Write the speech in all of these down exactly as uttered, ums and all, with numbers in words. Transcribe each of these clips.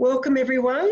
Welcome everyone.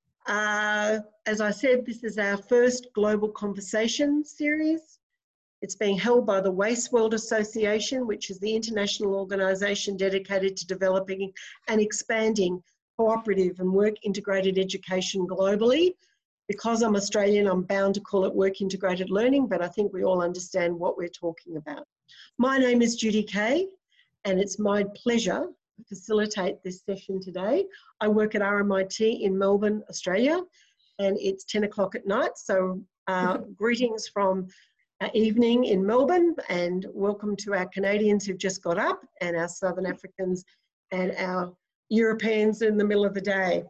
Uh, as I said, this is our first Global Conversation series. It's being held by the Waste World Association, which is the international organisation dedicated to developing and expanding cooperative and work integrated education globally. Because I'm Australian, I'm bound to call it work integrated learning, but I think we all understand what we're talking about. My name is Judy Kay, and it's my pleasure to facilitate this session today. I work at R M I T in Melbourne, Australia, and it's ten o'clock at night, so uh, greetings from uh, evening in Melbourne, and welcome to our Canadians who've just got up, and our Southern Africans and our Europeans in the middle of the day.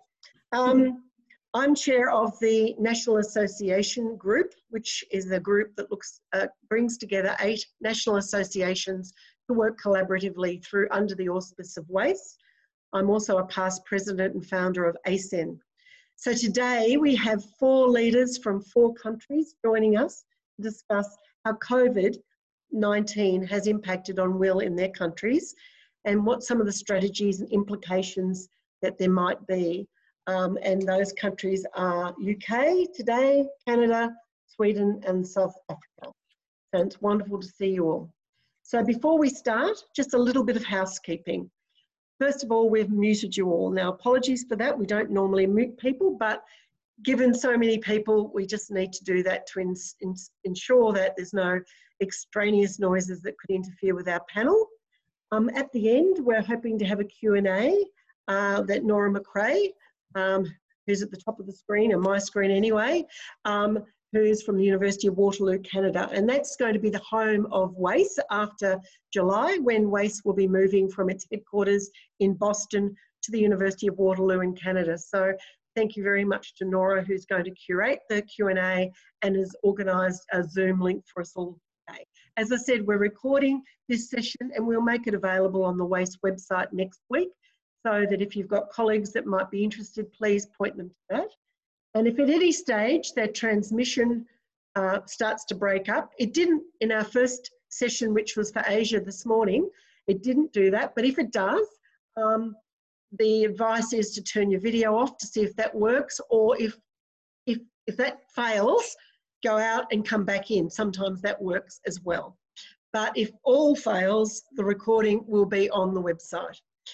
Um, I'm chair of the National Association Group, which is a group that looks uh, brings together eight national associations to work collaboratively through under the auspice of WACE. I'm also a past president and founder of A S E N. So today we have four leaders from four countries joining us to discuss how COVID nineteen has impacted on WIL in their countries and what some of the strategies and implications that there might be. Um, and those countries are U K today, Canada, Sweden and South Africa. So it's wonderful to see you all. So before we start, just a little bit of housekeeping. First of all, we've muted you all. Now, apologies for that. We don't normally mute people, but given so many people, we just need to do that to ins ins ensure that there's no extraneous noises that could interfere with our panel. Um, at the end, we're hoping to have a Q and A uh, that Nora McRae, um, who's at the top of the screen, and my screen anyway, um, who's from the University of Waterloo, Canada. And that's going to be the home of WACE after July, when WACE will be moving from its headquarters in Boston to the University of Waterloo in Canada. So thank you very much to Nora, who's going to curate the Q and A and has organised a Zoom link for us all today. As I said, we're recording this session and we'll make it available on the WACE website next week, so that if you've got colleagues that might be interested, please point them to that. And if at any stage that transmission uh, starts to break up, it didn't in our first session, which was for Asia this morning, it didn't do that, but if it does, um, the advice is to turn your video off to see if that works, or if, if, if that fails, go out and come back in. Sometimes that works as well. But if all fails, the recording will be on the website.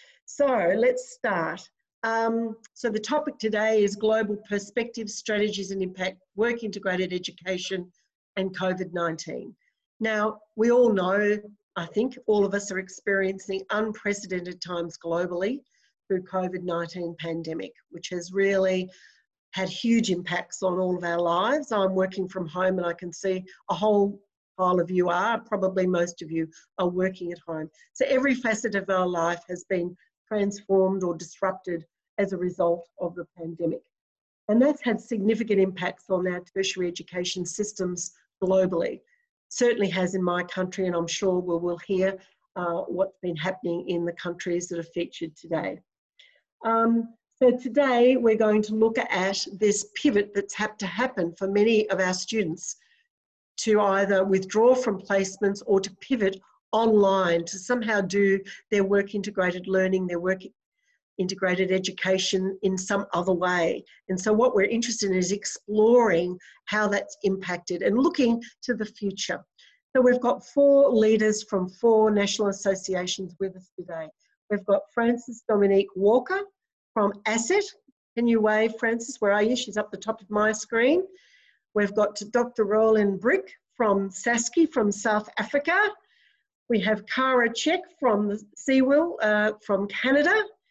So let's start. Um, so the topic today is Global Perspectives, Strategies and Impact, Work Integrated Education and COVID nineteen. Now, we all know, I think all of us are experiencing unprecedented times globally through COVID nineteen pandemic, which has really had huge impacts on all of our lives. I'm working from home and I can see a whole pile of you are, probably most of you are working at home. So every facet of our life has been transformed or disrupted as a result of the pandemic. And that's had significant impacts on our tertiary education systems globally. Certainly has in my country, and I'm sure we will hear uh, what's been happening in the countries that are featured today. Um, so today we're going to look at this pivot that's had to happen for many of our students to either withdraw from placements or to pivot online to somehow do their work integrated learning, their work integrated education in some other way. And so what we're interested in is exploring how that's impacted and looking to the future. So we've got four leaders from four national associations with us today. We've got Frances Dominique Walker from ASSET. Can you wave, Frances? Where are you? She's up the top of my screen. We've got Doctor Roland Brick from SASCI from South Africa. We have Kara Check from the CWIL uh, from Canada.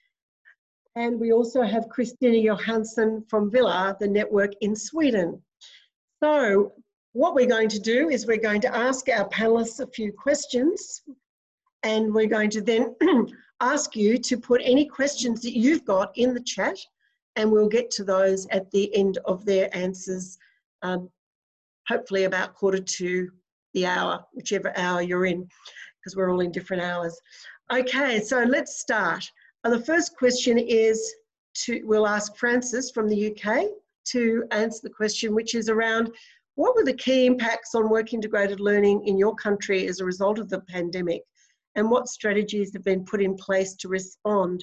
And we also have Christina Johansson from Villa, the network in Sweden. So what we're going to do is we're going to ask our panelists a few questions, and we're going to then ask you to put any questions that you've got in the chat, and we'll get to those at the end of their answers, um, hopefully about quarter to the hour, whichever hour you're in, because we're all in different hours. Okay, so let's start. Uh, the first question is, to, we'll ask Frances from the U K to answer the question, which is around what were the key impacts on work integrated learning in your country as a result of the pandemic, and what strategies have been put in place to respond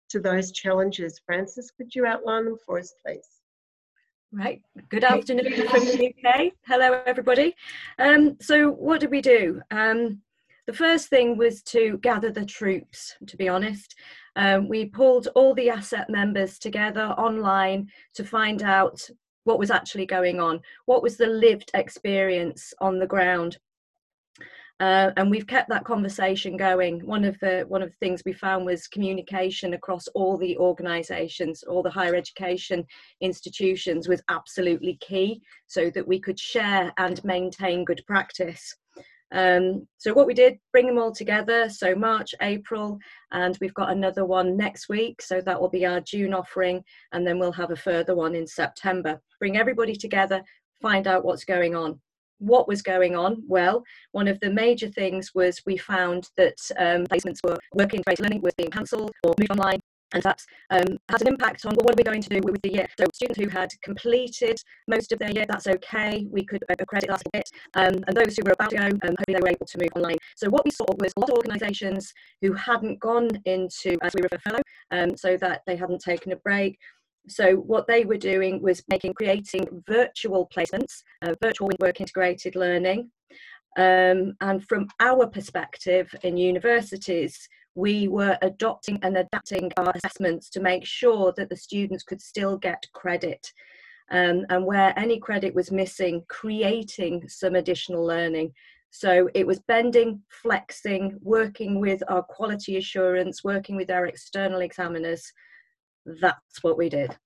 to those challenges. Frances, could you outline them for us, please? Right, good afternoon from the U K. Hello, everybody. Um, so what did we do? Um, the first thing was to gather the troops, to be honest. Um, we pulled all the asset members together online to find out what was actually going on, what was the lived experience on the ground. Uh, and we've kept that conversation going. One of the one of the things we found was communication across all the organisations, all the higher education institutions was absolutely key, so that we could share and maintain good practice. Um, so what we did, bring them all together. So March, April, and we've got another one next week. So that will be our June offering, and then we'll have a further one in September. Bring everybody together, find out what's going on. What was going on? Well, one of the major things was we found that um, placements were working based learning was being cancelled or moved online, and that um, had an impact on, well, what are we going to do with the year? So students who had completed most of their year, that's okay, we could accredit that a bit, um, and those who were about to go, um, hopefully they were able to move online. So what we saw was a lot of organisations who hadn't gone into, as we refer, fellow, um, so that they hadn't taken a break. So what they were doing was making, creating virtual placements, uh, virtual work integrated learning. Um, and from our perspective in universities, we were adopting and adapting our assessments to make sure that the students could still get credit. Um, and where any credit was missing, creating some additional learning. So it was bending, flexing, working with our quality assurance, working with our external examiners. That's what we did.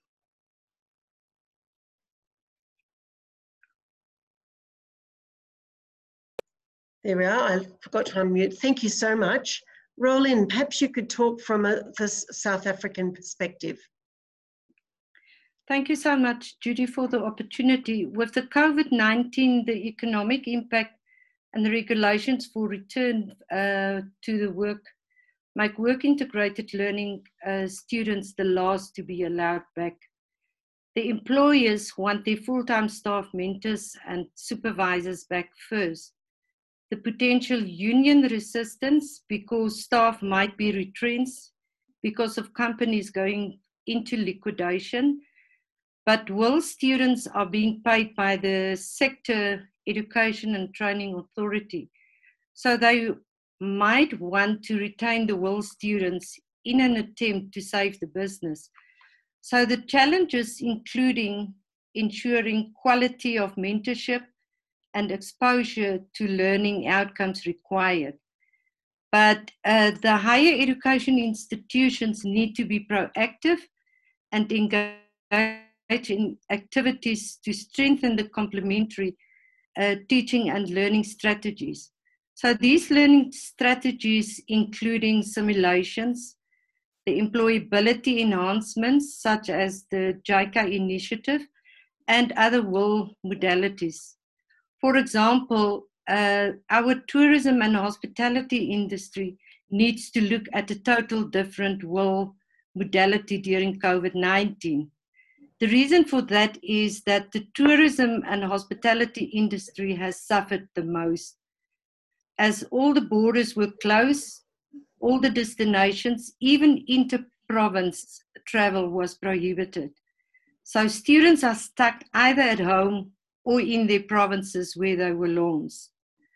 There we are. I forgot to unmute. Thank you so much. Roland, perhaps you could talk from a the South African perspective. Thank you so much, Judy, for the opportunity. With the COVID nineteen, the economic impact and the regulations for return uh, to the work make work integrated learning uh, students the last to be allowed back. The employers want their full-time staff mentors and supervisors back first. The potential union resistance because staff might be retrenched because of companies going into liquidation. But while students are being paid by the sector education and training authority, so they might want to retain the WIL students in an attempt to save the business. So the challenges including ensuring quality of mentorship and exposure to learning outcomes required. But uh, the higher education institutions need to be proactive and engage in activities to strengthen the complementary uh, teaching and learning strategies. So these learning strategies including simulations, the employability enhancements such as the JICA initiative and other WIL modalities. For example, uh, our tourism and hospitality industry needs to look at a total different WIL modality during COVID nineteen. The reason for that is that the tourism and hospitality industry has suffered the most. As all the borders were closed, all the destinations, even inter-province travel was prohibited. So students are stuck either at home or in their provinces where they were launched.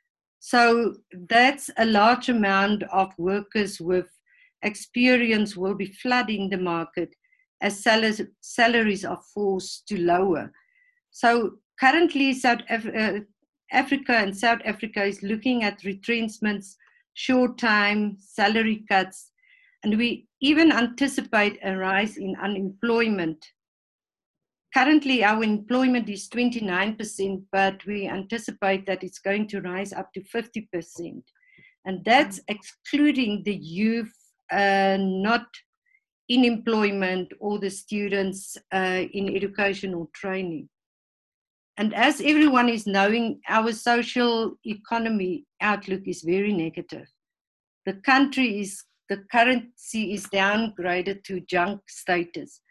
So that's a large amount of workers with experience will be flooding the market as salaries, salaries are forced to lower. So currently South Af uh, Africa and South Africa is looking at retrenchments, short time, salary cuts, and we even anticipate a rise in unemployment. Currently, our employment is twenty-nine percent, but we anticipate that it's going to rise up to fifty percent. And that's excluding the youth uh, not in employment or the students uh, in education or training. And as everyone is knowing, our social economy outlook is very negative. The country is, the currency is downgraded to junk status.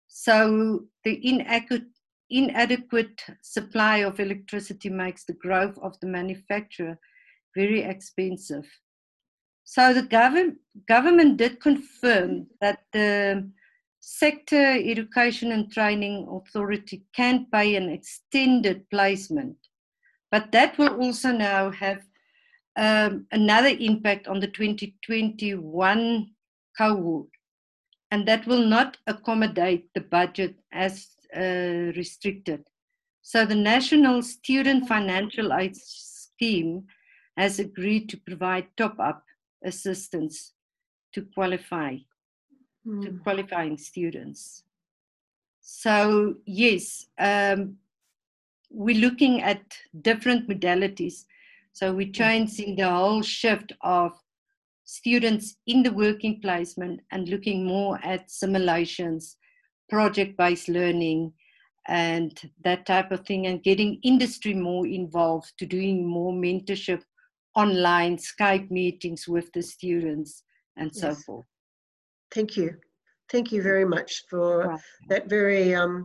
So the inadequate, inadequate supply of electricity makes the growth of the manufacturer very expensive. So the government government did confirm that the Sector Education and Training Authority can pay an extended placement, but that will also now have um, another impact on the twenty twenty-one cohort, and that will not accommodate the budget as uh, restricted. So the National Student Financial Aid Scheme has agreed to provide top-up assistance to qualify, mm. to qualifying students. So yes, um, we're looking at different modalities. So we're changing the whole shift of students in the working placement and looking more at simulations, project-based learning, and that type of thing, and getting industry more involved to doing more mentorship online, Skype meetings with the students, and so yes. forth. Thank you. Thank you very much for right. that very, um,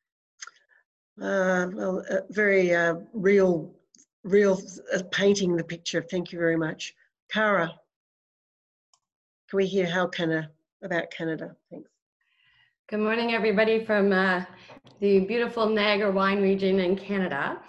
uh, well, uh, very uh, real, real uh, painting the picture. Thank you very much. Cara, can we hear how Canada, about Canada? Thanks. Good morning, everybody from uh, the beautiful Niagara wine region in Canada.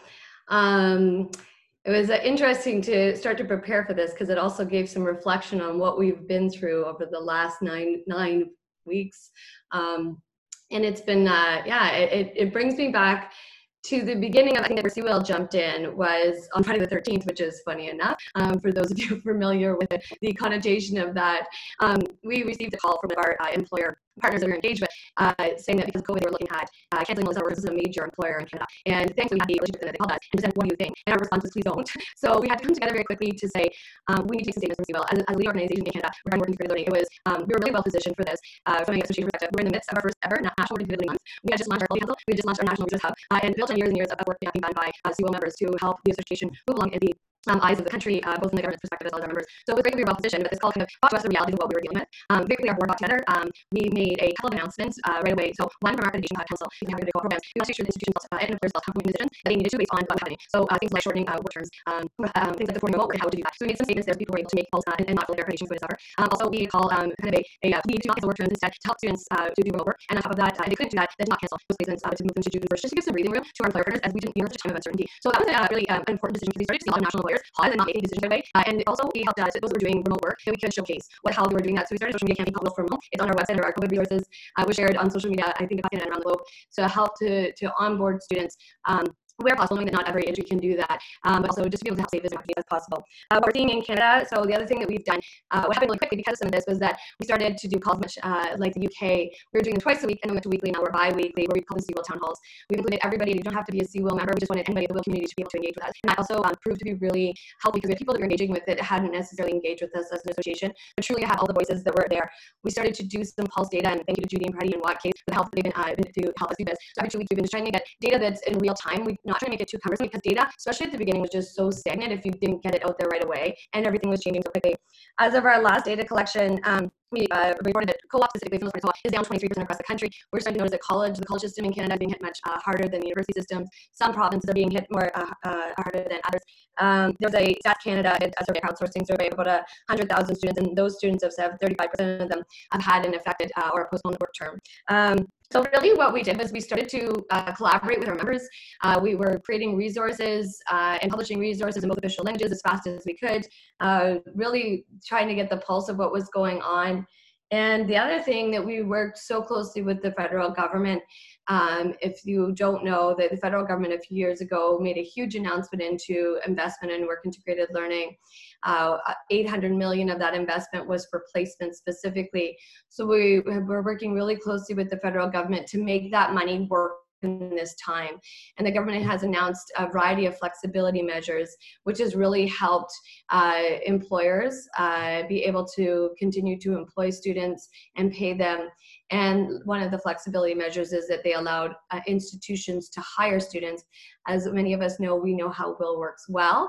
Um, it was uh, interesting to start to prepare for this because it also gave some reflection on what we've been through over the last nine nine weeks. Um, and it's been, uh, yeah, it, it brings me back to the beginning of, I think, where Sewell jumped in was on Friday the thirteenth, which is funny enough, um, for those of you familiar with it, the connotation of that. Um, we received a call from our uh, employer partners that we were engaged with, uh, saying that because of COVID, they were looking at uh, canceling those hours. This is a major employer in Canada. And thankfully, we had the relationship that they called us and said, what do you think? And our response was, please don't. So we had to come together very quickly to say, um, we need to take some statements from Sewell. As, as a lead organization in Canada, we're working together learning. It was, um, we were really well positioned for this uh, from an association perspective. We're in the midst of our first ever National Working Together Month. We had just launched our Council. We had just launched our National Resource Hub, uh, and built on years and years of work being done by uh, Sewell members to help the association move along in the Um, eyes of the country, uh, both from the government's perspective as well as our members. So it was great that we were well positioned, but this call kind of brought to us the reality of what we were dealing with. Um, very quickly, our board got together. Um, we made a couple of announcements uh, right away. So one from our accreditation council, we have programs. We also make sure the institutions uh, and employers have decisions that they needed to based on what was happening. So uh, things like shortening uh, work terms, um, um, things like the four remote work and how to do that. So we made some statements there so people were able to make calls uh, and, and not feel their accreditation for this offer. Um, also, we call um, kind of a, a uh, plea to not cancel work terms instead to help students uh, to do remote work. And on top of that, uh, if they couldn't do that, then to not cancel those placements uh, to move them to June first, just to give some breathing room to our employer partners as we didn't, we were at a time of uncertainty. So that was a uh, really um, an important decision because we started to see a lot of national employers pause and not making decisions right away. Uh, and also, we helped us, those who were doing remote work, that we could showcase what how they were doing that. So we started a social media campaign called for Remote. It's on our website, and our COVID resources uh, was shared on social media, I think, across Canada and around the globe, to help to, to onboard students um, where possible, knowing that not every industry can do that, um, but also just to be able to help save as much as possible. Uh, what we're seeing in Canada, so the other thing that we've done, uh, what happened really quickly because of some of this was that we started to do calls much uh, like the U K. We were doing them twice a week, and we went to weekly, now we're bi-weekly, where we call them Sewell Town Halls. We've included everybody. You don't have to be a Sewell member. We just wanted anybody in the Will community to be able to engage with us. And that also um, proved to be really helpful because we had people that were engaging with it that hadn't necessarily engaged with us as an association, but truly have all the voices that were there. We started to do some pulse data, and thank you to Judy and Freddie and Watt Case for the help that they've been uh, to help us do this. So every two weeks we've been just trying to get data that's in real time. We're not trying to make it too cumbersome because data, especially at the beginning, was just so stagnant if you didn't get it out there right away, and everything was changing so quickly. As of our last data collection, um, we uh, reported that co-op, specifically Finland is down twenty-three percent across the country. We're starting to notice that college, the college system in Canada is being hit much uh, harder than the university systems. Some provinces are being hit more uh, uh, harder than others. Um, there was a Stats Canada a survey, crowdsourcing survey of about one hundred thousand students, and those students have said thirty-five percent of them have had an affected uh, or postponed work term. Um, So really what we did was we started to uh, collaborate with our members. Uh, we were creating resources uh, and publishing resources in both official languages as fast as we could, uh, really trying to get the pulse of what was going on. And the other thing that we worked so closely with the federal government, um, if you don't know, that the federal government a few years ago made a huge announcement into investment in work integrated learning. Uh, eight hundred million of that investment was for placement specifically. So we were working really closely with the federal government to make that money work in this time. And the government has announced a variety of flexibility measures, which has really helped uh, employers uh, be able to continue to employ students and pay them. And one of the flexibility measures is that they allowed uh, institutions to hire students. As many of us know, we know how Will works well.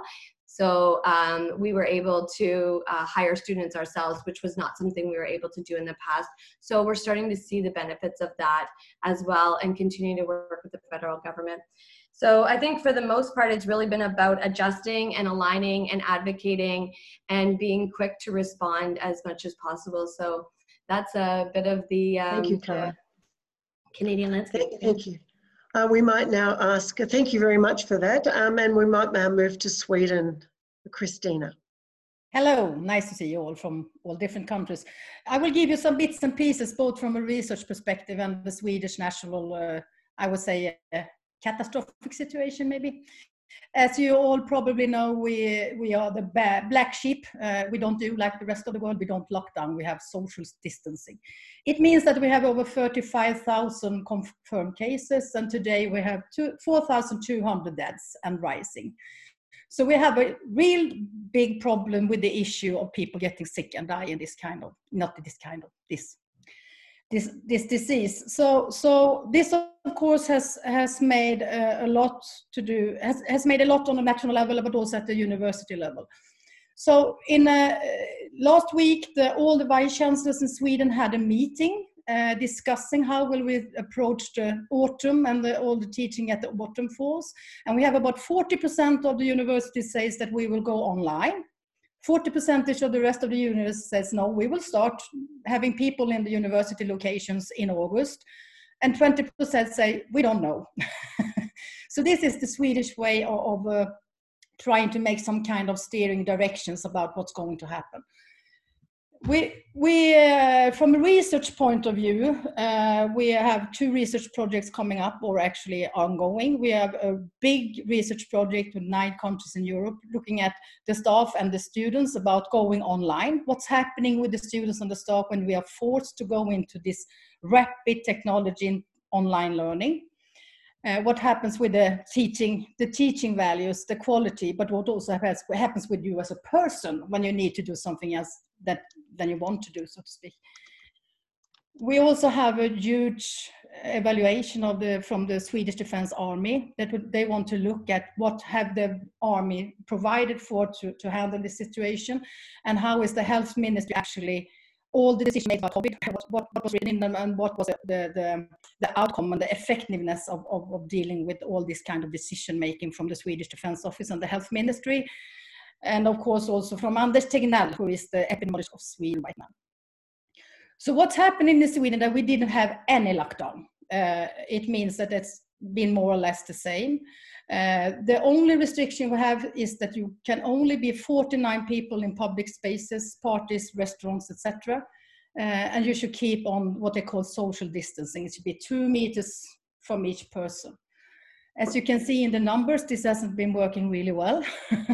So um, we were able to uh, hire students ourselves, which was not something we were able to do in the past. So we're starting to see the benefits of that as well and continue to work with the federal government. So I think for the most part, it's really been about adjusting and aligning and advocating and being quick to respond as much as possible. So that's a bit of the, um, Thank you, Cara. Canadian landscape. Thank, thank you. Uh, we might now ask, uh, thank you very much for that, um, and we might now move to Sweden. Christina. Hello, nice to see you all from all different countries. I will give you some bits and pieces, both from a research perspective and the Swedish national, uh, I would say, uh, catastrophic situation maybe. As you all probably know, we, we are the black sheep. Uh, we don't do like the rest of the world. We don't lock down. We have social distancing. It means that we have over thirty-five thousand confirmed cases, and today we have four thousand two hundred deaths and rising. So we have a real big problem with the issue of people getting sick and die in this kind of, not this kind of, this, this, this disease. So, so this of course has, has made uh, a lot to do, has, has made a lot on a national level, but also at the university level. So in a, last week, the, all the vice chancellors in Sweden had a meeting uh, discussing how will we approach the autumn and the, all the teaching at the autumn falls. And we have about forty percent of the university says that we will go online. forty percent of the rest of the university says no, we will start having people in the university locations in August. And twenty percent say we don't know. So this is the Swedish way of, of uh, trying to make some kind of steering directions about what's going to happen. We, we uh, from a research point of view, uh, we have two research projects coming up or actually ongoing. We have a big research project with nine countries in Europe looking at the staff and the students about going online. What's happening with the students and the staff when we are forced to go into this rapid technology in online learning? Uh, what happens with the teaching, the teaching values, the quality, but what also happens, what happens with you as a person when you need to do something else that than you want to do, so to speak. We also have a huge evaluation of the from the Swedish Defense Army that would, they want to look at what have the army provided for to, to handle this situation, and how is the health ministry actually all the decisions made about COVID, what, what, what was written in them, and what was the, the, the outcome and the effectiveness of, of, of dealing with all this kind of decision making from the Swedish Defense Office and the Health Ministry. And of course also from Anders Tegnell, who is the epidemiologist of Sweden right now. So what's happening in Sweden that we didn't have any lockdown. Uh, it means that it's been more or less the same. Uh, the only restriction we have is that you can only be forty-nine people in public spaces, parties, restaurants, et cetera. Uh, and you should keep on what they call social distancing. It should be two meters from each person. As you can see in the numbers, this hasn't been working really well.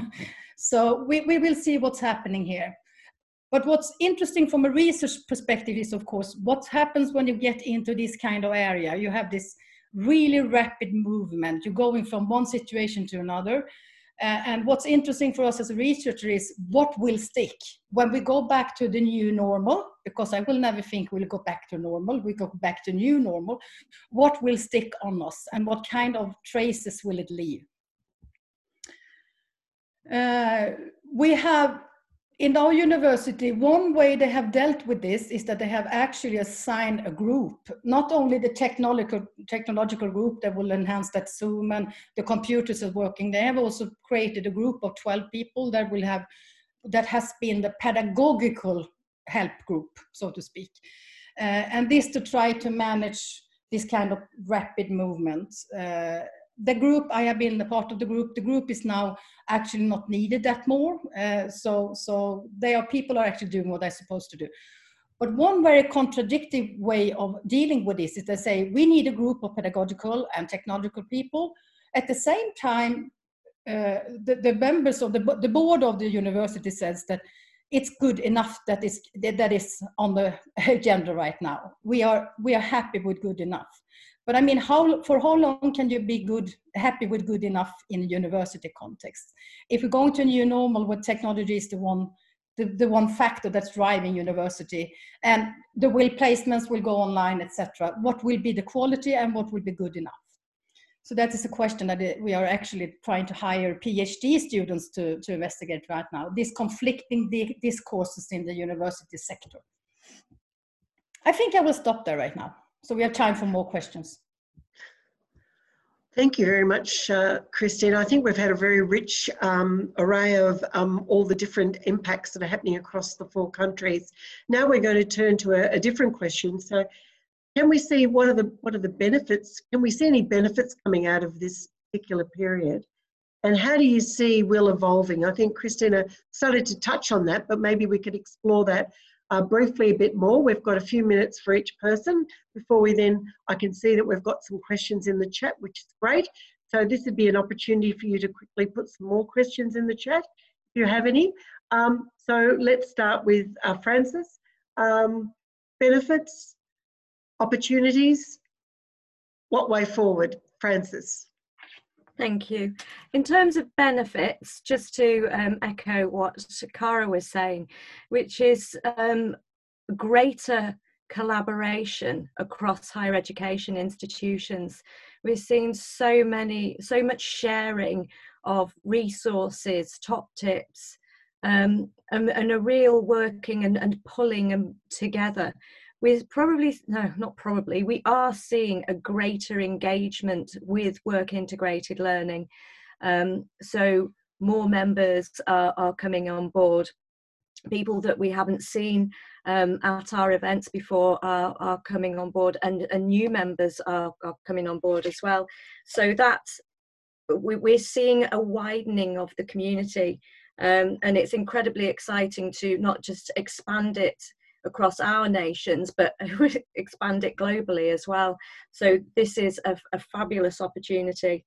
So we, we will see what's happening here. But what's interesting from a research perspective is, of course, what happens when you get into this kind of area. You have this really rapid movement. You're going from one situation to another. Uh, and what's interesting for us as a researcher is what will stick when we go back to the new normal, because I will never think we'll go back to normal. We go back to new normal. What will stick on us and what kind of traces will it leave? Uh, we have in our university, one way they have dealt with this is that they have actually assigned a group, not only the technological, technological group that will enhance that Zoom and the computers are working, they have also created a group of twelve people that will have, that has been the pedagogical help group, so to speak. Uh, and this to try to manage this kind of rapid movement. Uh, the group, I have been a part of the group, the group is now actually not needed that more. Uh, so, so they are, people are actually doing what they're supposed to do. But one very contradictory way of dealing with this is they say, we need a group of pedagogical and technological people. At the same time, uh, the, the members of the, the board of the university says that it's good enough that is, that is on the agenda right now. We are, we are happy with good enough. But I mean, how, for how long can you be good, happy with good enough in a university context? If we're going to a new normal where technology is the one, the, the one factor that's driving university, and the will placements will go online, et cetera, what will be the quality and what will be good enough? So that is a question that we are actually trying to hire PhD students to, to investigate right now, these conflicting discourses in the university sector. I think I will stop there right now. So we have time for more questions. Thank you very much, uh, Christine. I think we've had a very rich um, array of um, all the different impacts that are happening across the four countries. Now we're going to turn to a, a different question. So can we see what are the what are the benefits? Can we see any benefits coming out of this particular period? And how do you see WIL evolving? I think Christina started to touch on that, but maybe we could explore that uh, briefly a bit more. We've got a few minutes for each person before we then, I can see that we've got some questions in the chat, which is great. So this would be an opportunity for you to quickly put some more questions in the chat, if you have any. Um, so let's start with uh, Frances. Um, benefits, opportunities, what way forward? Frances. Thank you. In terms of benefits, just to um, echo what Cara was saying, which is um, greater collaboration across higher education institutions. We're seeing so many, so much sharing of resources, top tips, um, and, and a real working and, and pulling them together. We're probably, no, not probably, we are seeing a greater engagement with work integrated learning. Um, so more members are, are coming on board. People that we haven't seen um, at our events before are, are coming on board, and, and new members are, are coming on board as well. So that's, we, we're seeing a widening of the community, um, and it's incredibly exciting to not just expand it across our nations, but expand it globally as well. So this is a, a fabulous opportunity.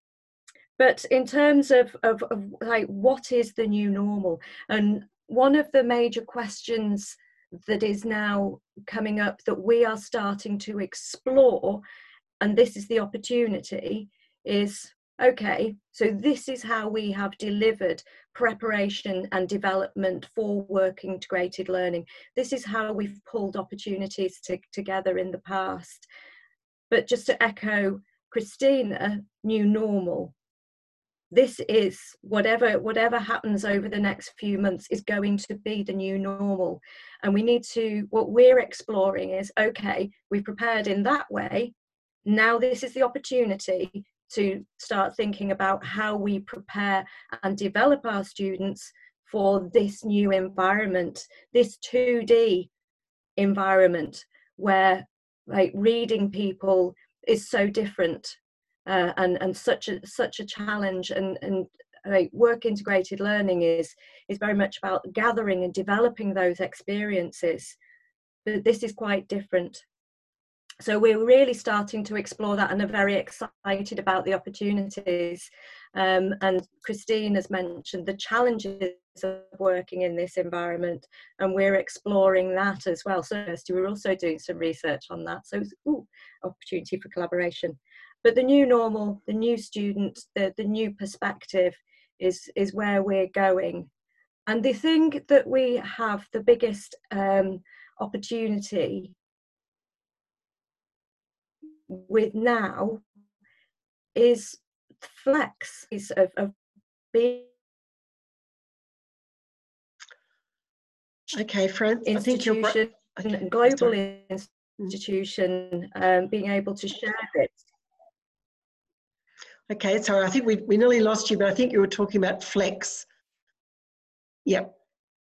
But in terms of, of, of like, what is the new normal? And one of the major questions that is now coming up that we are starting to explore, and this is the opportunity, is, okay, so this is how we have delivered preparation and development for work integrated learning. This is how we've pulled opportunities to, together in the past. But just to echo Christina, new normal. This is, whatever, whatever happens over the next few months is going to be the new normal. And we need to, what we're exploring is, okay, we've prepared in that way. Now this is the opportunity to start thinking about how we prepare and develop our students for this new environment, this two D environment where, like, reading people is so different. Uh, and and such a such a challenge, and and like, work integrated learning is is very much about gathering and developing those experiences, but this is quite different. So we're really starting to explore that and are very excited about the opportunities. Um, and Christine has mentioned the challenges of working in this environment, and we're exploring that as well. So we're also doing some research on that. So ooh, opportunity for collaboration. But the new normal, the new student, the, the new perspective is, is where we're going. And the thing that we have the biggest um, opportunity with now is flex, is of, of being okay, Fran, institution, I think you're okay. global Sorry. institution, um, being able to share it. Okay, sorry, I think we, we nearly lost you, but I think you were talking about flex. Yep.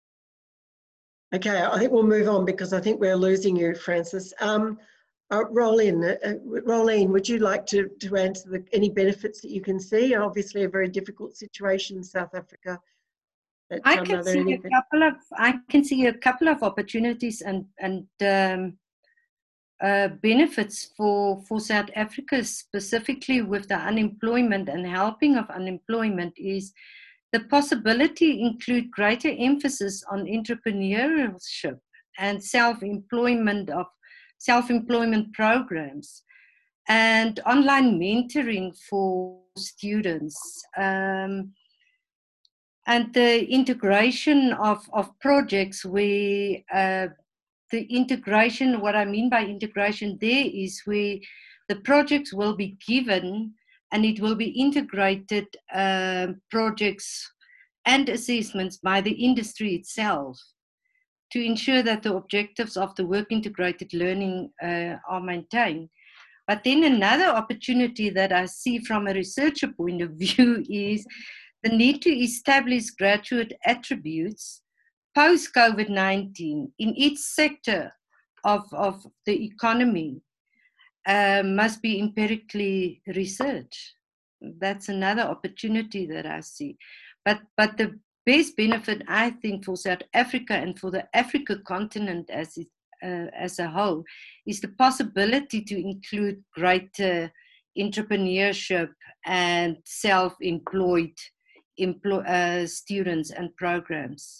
Okay, I think we'll move on because I think we're losing you, Frances. Um, uh, Rolene, uh, Rolene, would you like to, to answer the, any benefits that you can see? Obviously a very difficult situation in South Africa. But, I um, can see any... a couple of I can see a couple of opportunities and and um, uh, benefits for for South Africa, specifically with the unemployment and helping of unemployment, is the possibility include greater emphasis on entrepreneurship and self-employment of self-employment programs and online mentoring for students. Um, and the integration of, of projects where uh, the integration, what I mean by integration there is where the projects will be given and it will be integrated uh, projects and assessments by the industry itself to ensure that the objectives of the work integrated learning uh, are maintained. But then another opportunity that I see from a researcher point of view is the need to establish graduate attributes post-COVID nineteen in each sector of, of the economy uh, must be empirically researched. That's another opportunity that I see. But, but the best benefit, I think, for South Africa and for the Africa continent as, it, uh, as a whole is the possibility to include greater entrepreneurship and self-employed employ, uh, students and programs.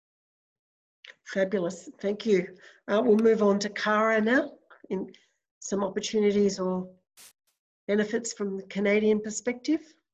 Fabulous, thank you. Uh, we'll move on to Cara now, in some opportunities or benefits from the Canadian perspective.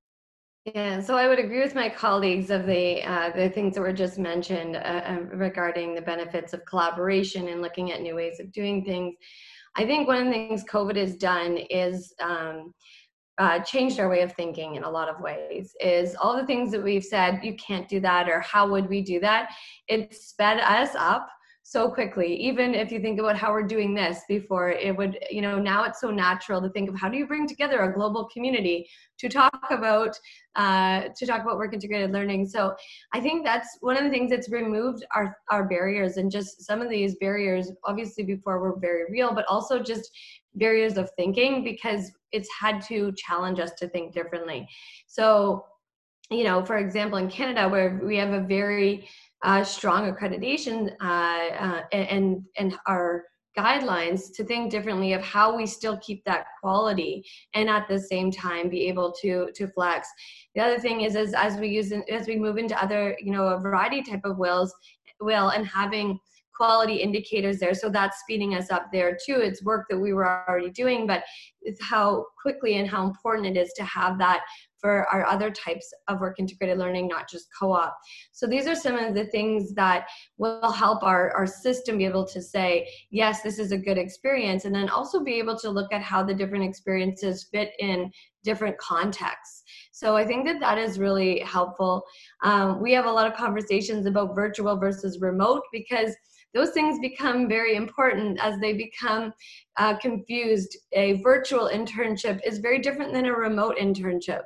Yeah, so I would agree with my colleagues of the uh, the things that were just mentioned uh, regarding the benefits of collaboration and looking at new ways of doing things. I think one of the things COVID has done is um, uh, changed our way of thinking in a lot of ways. Is all the things that we've said, you can't do that, or how would we do that? It sped us up so quickly. Even if you think about how we're doing this before, it would, you know, now it's so natural to think of how do you bring together a global community to talk about uh, to talk about work integrated learning. So I think that's one of the things that's removed our, our barriers, and just some of these barriers obviously before were very real, but also just barriers of thinking, because it's had to challenge us to think differently. So, you know, for example, in Canada, where we have a very uh, strong accreditation uh, uh, and, and our guidelines to think differently of how we still keep that quality and at the same time be able to to flex. The other thing is, is as we use as we move into other, you know, a variety type of wills will and having quality indicators there, so that's speeding us up there too. It's work that we were already doing, but it's how quickly and how important it is to have that for our other types of work integrated learning, not just co-op. So these are some of the things that will help our, our system be able to say, yes, this is a good experience, and then also be able to look at how the different experiences fit in different contexts. So I think that that is really helpful. Um, we have a lot of conversations about virtual versus remote, because those things become very important as they become uh, confused. A virtual internship is very different than a remote internship.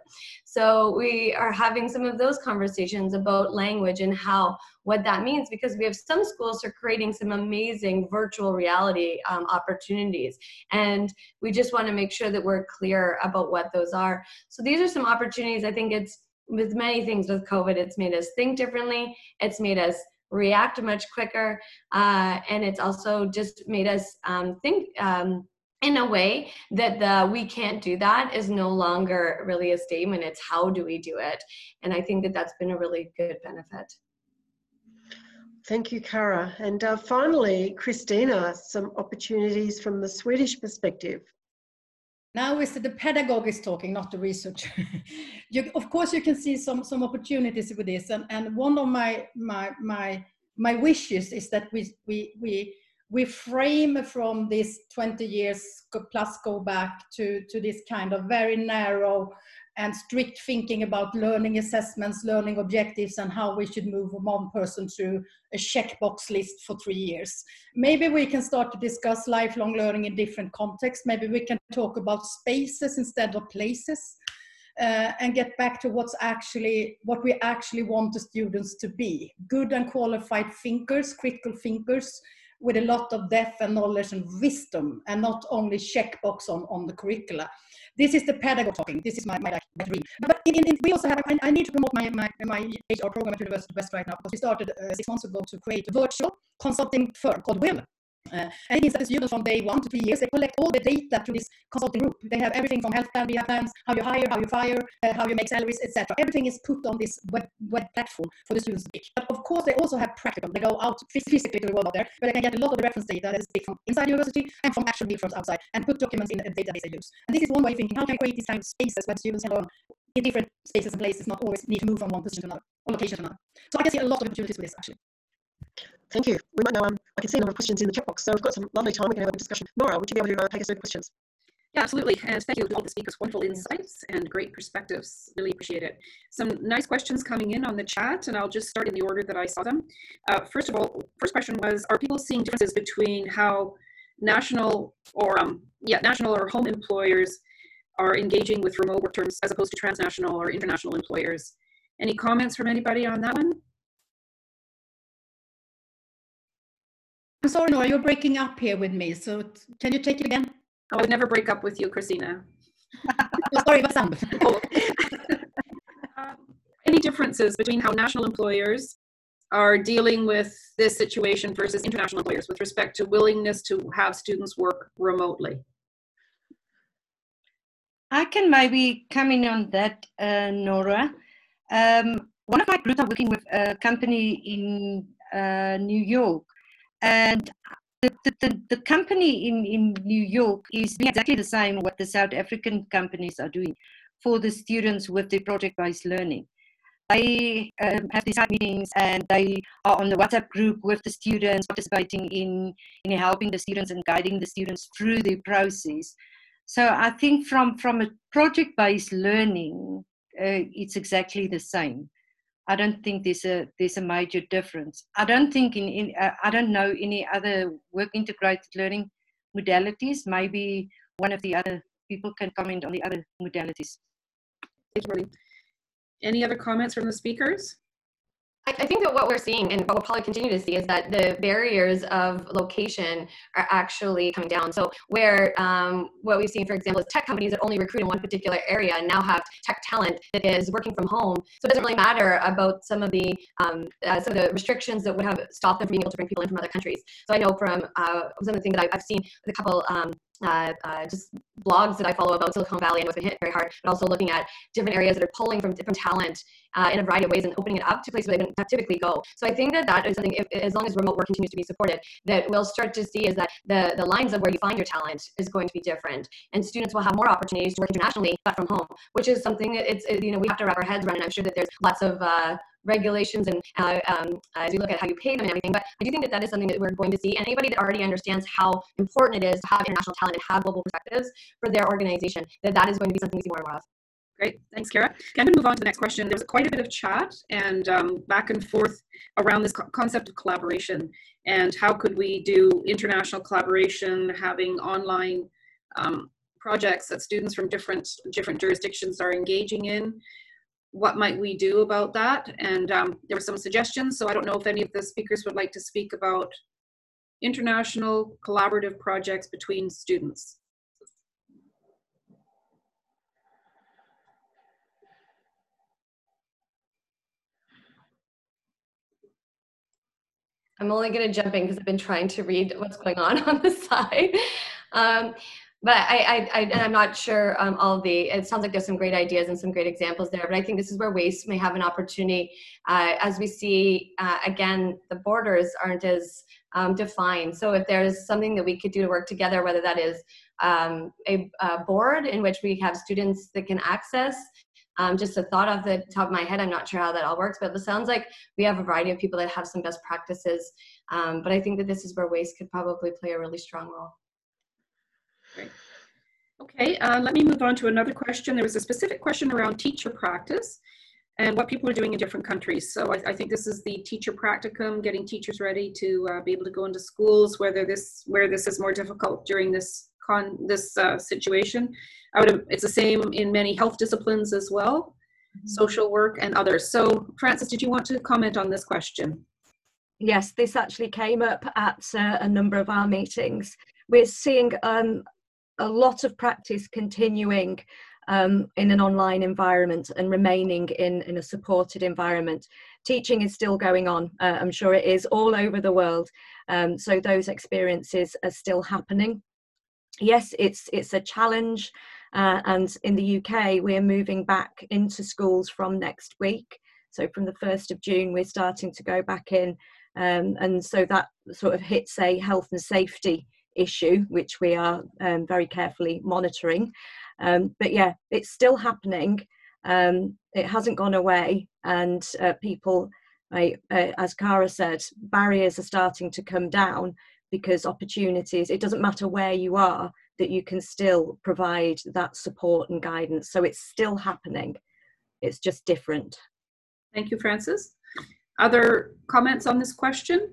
So we are having some of those conversations about language and how, what that means, because we have some schools are creating some amazing virtual reality um, opportunities. And we just want to make sure that we're clear about what those are. So these are some opportunities. I think it's, with many things with COVID, it's made us think differently. It's made us react much quicker, uh, and it's also just made us um, think um, in a way that the we can't do that is no longer really a statement. It's how do we do it? And I think that that's been a really good benefit. Thank you, Cara. And uh, finally, Christina, some opportunities from the Swedish perspective. Now is the pedagogue is talking, not the researcher. you, of course, you can see some some opportunities with this, and and one of my my my my wishes is that we we we we frame from this twenty years plus go back to to this kind of very narrow and strict thinking about learning assessments, learning objectives, and how we should move from one person to a checkbox list for three years. Maybe we can start to discuss lifelong learning in different contexts. Maybe we can talk about spaces instead of places, uh, and get back to what's actually, what we actually want the students to be. Good and qualified thinkers, critical thinkers, with a lot of depth and knowledge and wisdom, and not only checkbox on, on the curricula. This is the pedagogue talking. This is my, my, my dream. But in, in, we also have, I, I need to promote my, my, my H R program at University of West right now, because we started uh, six months ago to create a virtual consulting firm called Will. Uh, and it means that the students from day one to three years, they collect all the data through this consulting group. They have everything from health plan, rehab plans, how you hire, how you fire, uh, how you make salaries, et cetera. Everything is put on this web, web platform for the students to pick. But of course, they also have practical. They go out physically to the world out there, but they can get a lot of the reference data that is from inside the university and from actual firms outside, and put documents in a database they use. And this is one way of thinking, how can I create these kind of spaces where students can learn in different spaces and places, not always need to move from one position to another, or location to another. So I can see a lot of opportunities with this, actually. Thank you. We might now, um, I can see a number of questions in the chat box, so we've got some lovely time. We can have a discussion. Nora, would you be able to uh, take us through the questions? Yeah, absolutely. And thank you to all the speakers. Wonderful insights and great perspectives. Really appreciate it. Some nice questions coming in on the chat, and I'll just start in the order that I saw them. Uh, first of all, first question was, are people seeing differences between how national or um, yeah, national or home employers are engaging with remote work terms as opposed to transnational or international employers? Any comments from anybody on that one? I'm sorry, Nora, you're breaking up here with me. So can you take it again? Oh, I would never break up with you, Christina. Oh, sorry, but some. Oh. um, any differences between how national employers are dealing with this situation versus international employers with respect to willingness to have students work remotely? I can maybe come in on that, uh, Nora. Um, one of my groups are working with a company in uh, New York, and the, the, the, the company in, in New York is doing exactly the same what the South African companies are doing for the students with the project-based learning. They um, have these meetings and they are on the WhatsApp group with the students, participating in, in helping the students and guiding the students through the process. So I think from, from a project-based learning, uh, it's exactly the same. I don't think there's a there's a major difference. I don't think in, in uh, I don't know any other work integrated learning modalities. Maybe one of the other people can comment on the other modalities. Thank you, Marlene. Any other comments from the speakers? I think that what we're seeing and what we'll probably continue to see is that the barriers of location are actually coming down. So where um, what we've seen, for example, is tech companies that only recruit in one particular area and now have tech talent that is working from home. So it doesn't really matter about some of the um, uh, some of the restrictions that would have stopped them from being able to bring people in from other countries. So I know from uh, some of the things that I've, I've seen with a couple um, Uh, uh, just blogs that I follow about Silicon Valley and what's been hit very hard, but also looking at different areas that are pulling from different talent uh, in a variety of ways and opening it up to places where they don't typically go. So I think that that is something, if, as long as remote work continues to be supported, that we'll start to see is that the, the lines of where you find your talent is going to be different, and students will have more opportunities to work internationally, but from home, which is something that it's, you know, we have to wrap our heads around, and I'm sure that there's lots of uh, regulations and uh, um, as we look at how you pay them and everything, but I do think that that is something that we're going to see, and anybody that already understands how important it is to have international talent and have global perspectives for their organization, that that is going to be something we see more and more of. Great, thanks, Kara. I'm going to move on to the next question. There was quite a bit of chat and um, back and forth around this co concept of collaboration and how could we do international collaboration, having online um, projects that students from different different jurisdictions are engaging in. What might we do about that? And um, there were some suggestions, so I don't know if any of the speakers would like to speak about international collaborative projects between students. I'm only going to jump in because I've been trying to read what's going on on the side. Um, But I, I, I, and I'm not sure um, all of the, it sounds like there's some great ideas and some great examples there, but I think this is where WAIST may have an opportunity uh, as we see, uh, again, the borders aren't as um, defined. So if there's something that we could do to work together, whether that is um, a, a board in which we have students that can access, um, just a thought off the top of my head, I'm not sure how that all works, but it sounds like we have a variety of people that have some best practices. Um, but I think that this is where WAIST could probably play a really strong role. Great. Okay, uh, let me move on to another question. There was a specific question around teacher practice and what people are doing in different countries. So I, I think this is the teacher practicum, getting teachers ready to uh, be able to go into schools, whether this, where this is more difficult during this con, this uh, situation. I would, it's the same in many health disciplines as well, mm-hmm. social work and others. So Frances, did you want to comment on this question? Yes, this actually came up at uh, a number of our meetings. We're seeing um, a lot of practice continuing um, in an online environment and remaining in, in a supported environment. Teaching is still going on. Uh, I'm sure it is all over the world. Um, so those experiences are still happening. Yes, it's, it's a challenge. Uh, and in the U K, we're moving back into schools from next week. So from the first of June, we're starting to go back in. Um, and so that sort of hits a health and safety issue, which we are um, very carefully monitoring. Um, but yeah, it's still happening. Um, it hasn't gone away, and uh, people, uh, uh, as Kara said, barriers are starting to come down because opportunities, it doesn't matter where you are, that you can still provide that support and guidance. So it's still happening. It's just different. Thank you, Frances. Other comments on this question?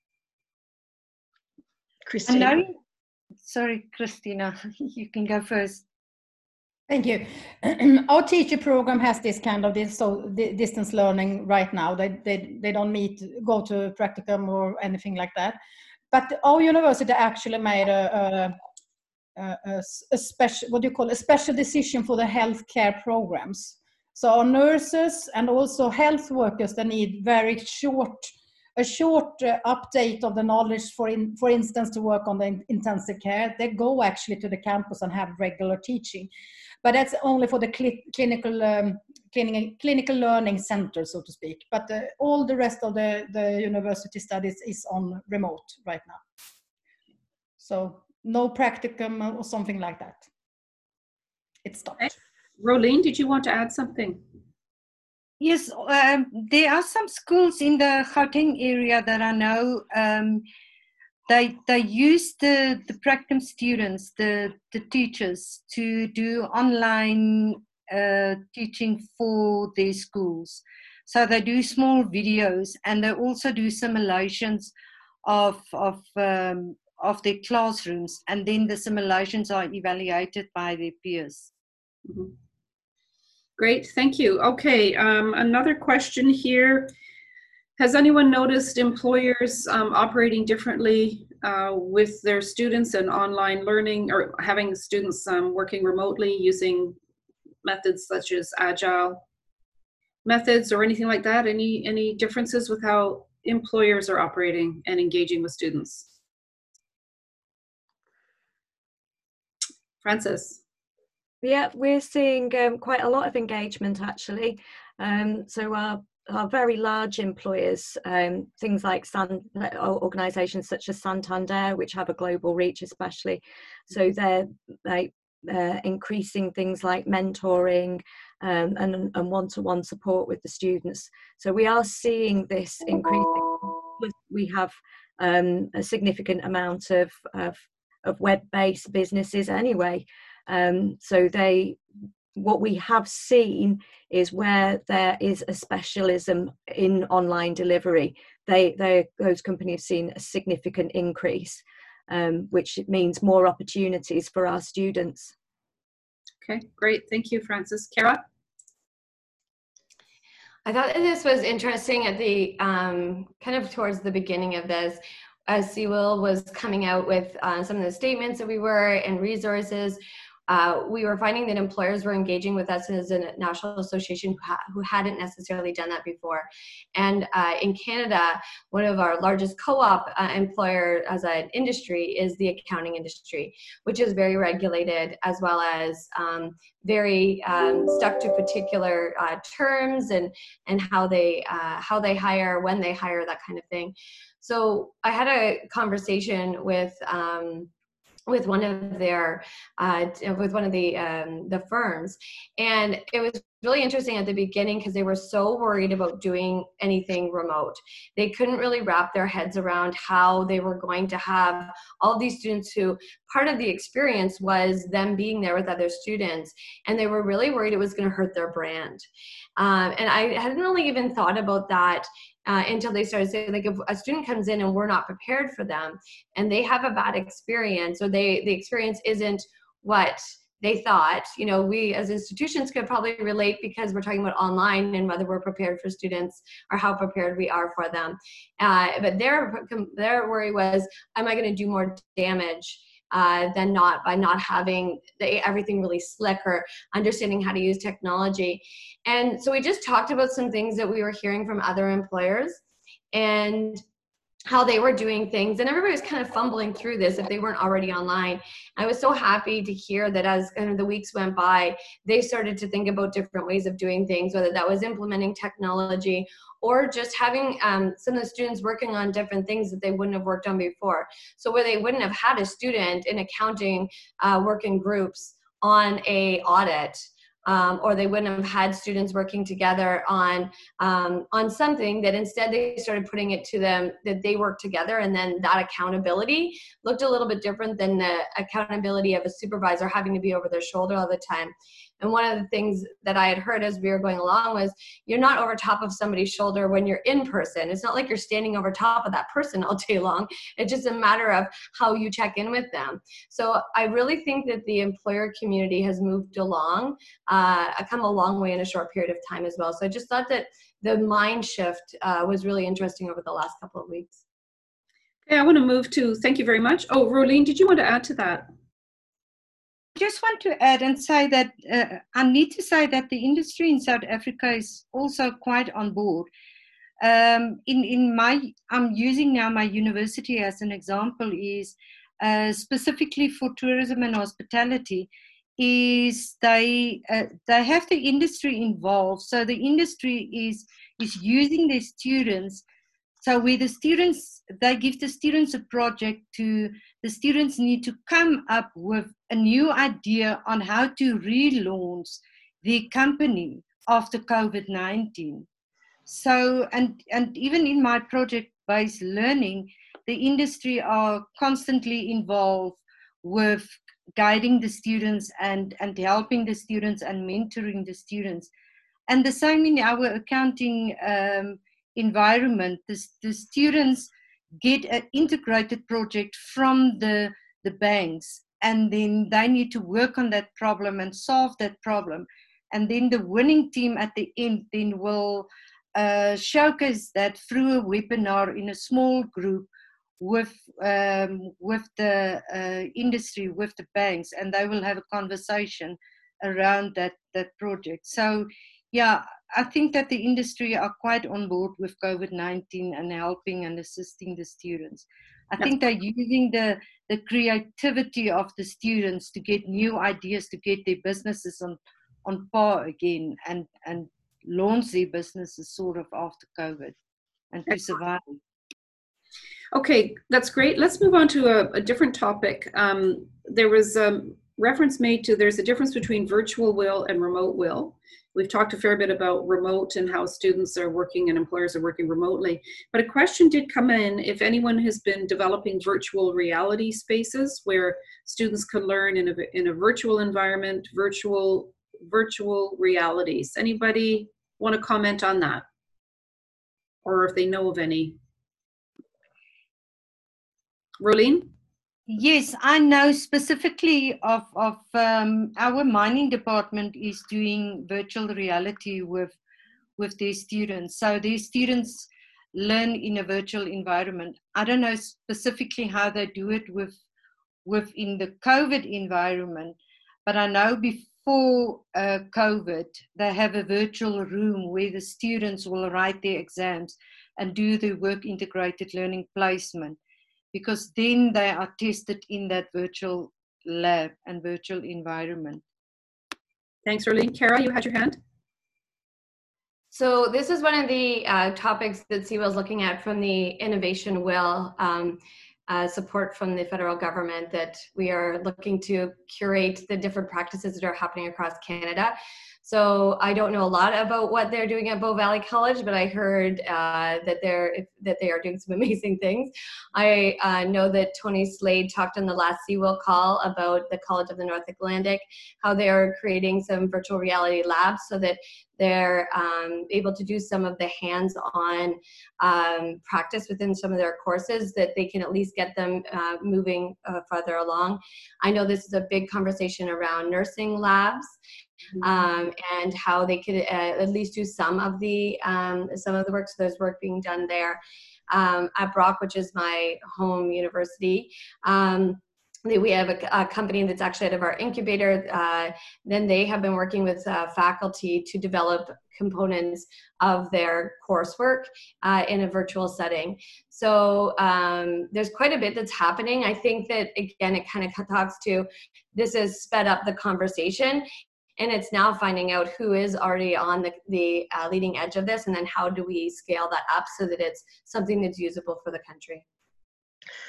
Christina. I know, sorry, Christina, you can go first. Thank you. Our teacher program has this kind of this, so distance learning right now. They, they, they don't meet, go to practicum or anything like that. But our university actually made a, a, a, a special, what do you call it, a special decision for the healthcare programs. So our nurses and also health workers, they need very short, a short uh, update of the knowledge, for in, for instance, to work on the intensive care. They go actually to the campus and have regular teaching. But that's only for the cl clinical, um, clinical clinical learning center, so to speak. But uh, all the rest of the, the university studies is on remote right now. So no practicum or something like that. It stopped. Okay. Rolene, did you want to add something? Yes, um, there are some schools in the Gauteng area that I know um, they they use the the practicum students, the the teachers, to do online uh, teaching for their schools. So they do small videos, and they also do simulations of of um, of their classrooms, and then the simulations are evaluated by their peers. Mm-hmm. Great, thank you. Okay, um, another question here. Has anyone noticed employers um, operating differently uh, with their students and online learning, or having students um, working remotely using methods such as agile methods or anything like that? Any, any differences with how employers are operating and engaging with students? Frances. Yeah, we're seeing um, quite a lot of engagement actually. Um, so our, our very large employers, um, things like San, organisations such as Santander, which have a global reach especially, so they're like uh, increasing things like mentoring um, and, and one-to-one support with the students. So we are seeing this increasing. We have um, a significant amount of, of, of web-based businesses anyway. Um, so they, what we have seen is where there is a specialism in online delivery, they, they those companies have seen a significant increase, um, which means more opportunities for our students. Okay, great. Thank you, Frances. Kara? I thought that this was interesting at the um, kind of towards the beginning of this, as C W I L was coming out with uh, some of the statements that we were and resources. Uh, we were finding that employers were engaging with us as a national association who, ha who hadn't necessarily done that before. And uh, in Canada, one of our largest co-op uh, employer as an industry is the accounting industry, which is very regulated, as well as um, very um, stuck to particular uh, terms and, and how they, uh, how they hire, when they hire, that kind of thing. So I had a conversation with um, with one of their, uh, with one of the, um, the firms. And it was really interesting at the beginning because they were so worried about doing anything remote. They couldn't really wrap their heads around how they were going to have all of these students who, part of the experience was them being there with other students. And they were really worried it was gonna hurt their brand. Um, and I hadn't really even thought about that Uh, until they started saying, like, if a student comes in and we're not prepared for them and they have a bad experience, or they the experience isn't what they thought, you know, we as institutions could probably relate because we're talking about online and whether we're prepared for students or how prepared we are for them. Uh, but their, their worry was, am I going to do more damage uh, than not by not having the, everything really slick or understanding how to use technology. And so we just talked about some things that we were hearing from other employers and how they were doing things, and everybody was kind of fumbling through this if they weren't already online. I was so happy to hear that as kind of the weeks went by, they started to think about different ways of doing things, whether that was implementing technology or just having um, some of the students working on different things that they wouldn't have worked on before. So where they wouldn't have had a student in accounting uh, work in groups on a audit, um, or they wouldn't have had students working together on um, on something, that instead they started putting it to them that they work together, and then that accountability looked a little bit different than the accountability of a supervisor having to be over their shoulder all the time. And one of the things that I had heard as we were going along was, you're not over top of somebody's shoulder when you're in person. It's not like you're standing over top of that person all day long. It's just a matter of how you check in with them. So I really think that the employer community has moved along, uh, come a long way in a short period of time as well. So I just thought that the mind shift uh, was really interesting over the last couple of weeks. Okay, I want to move to, thank you very much. Oh, Rolene, did you want to add to that? I just want to add and say that uh, I need to say that the industry in South Africa is also quite on board. Um, in, in my, I'm using now my university as an example, is uh, specifically for tourism and hospitality, is they, uh, they have the industry involved. So the industry is, is using their students. So where the students, they give the students a project to, the students need to come up with a new idea on how to relaunch their company after COVID nineteen. So, and, and even in my project-based learning, the industry are constantly involved with guiding the students and, and helping the students and mentoring the students. And the same in our accounting um, environment, the, the students get an integrated project from the, the banks, and then they need to work on that problem and solve that problem. And then the winning team at the end then will uh, showcase that through a webinar in a small group with, um, with the uh, industry, with the banks, and they will have a conversation around that, that project. So yeah, I think that the industry are quite on board with COVID nineteen and helping and assisting the students. I think they're using the, the creativity of the students to get new ideas, to get their businesses on, on par again, and, and launch their businesses sort of after COVID and to survive. Okay, that's great. Let's move on to a, a different topic. Um, there was a reference made to there's a difference between virtual will and remote will. We've talked a fair bit about remote and how students are working and employers are working remotely. But a question did come in if anyone has been developing virtual reality spaces where students can learn in a, in a virtual environment, virtual, virtual realities. Anybody want to comment on that? Or if they know of any? Rolene? Yes, I know specifically of, of um, our mining department is doing virtual reality with, with their students. So their students learn in a virtual environment. I don't know specifically how they do it with, within the COVID environment, but I know before uh, COVID, they have a virtual room where the students will write their exams and do the work integrated learning placement, because then they are tested in that virtual lab and virtual environment. Thanks, Rolene. Kara, you had your hand? So this is one of the uh, topics that C W I L is looking at from the Innovation Will um, uh, support from the federal government, that we are looking to curate the different practices that are happening across Canada. So I don't know a lot about what they're doing at Bow Valley College, but I heard uh, that they're that they are doing some amazing things. I uh, know that Tony Slade talked on the last C W I L call about the College of the North Atlantic, how they are creating some virtual reality labs so that they're um, able to do some of the hands-on um, practice within some of their courses, that they can at least get them uh, moving uh, farther along. I know this is a big conversation around nursing labs. Um, and how they could uh, at least do some of the um, some of the work. So there's work being done there um, at Brock, which is my home university. Um, we have a, a company that's actually out of our incubator. Uh, then they have been working with uh, faculty to develop components of their coursework uh, in a virtual setting. So um, there's quite a bit that's happening. I think that, again, it kind of talks to, this has sped up the conversation. And it's now finding out who is already on the, the uh, leading edge of this, and then how do we scale that up so that it's something that's usable for the country.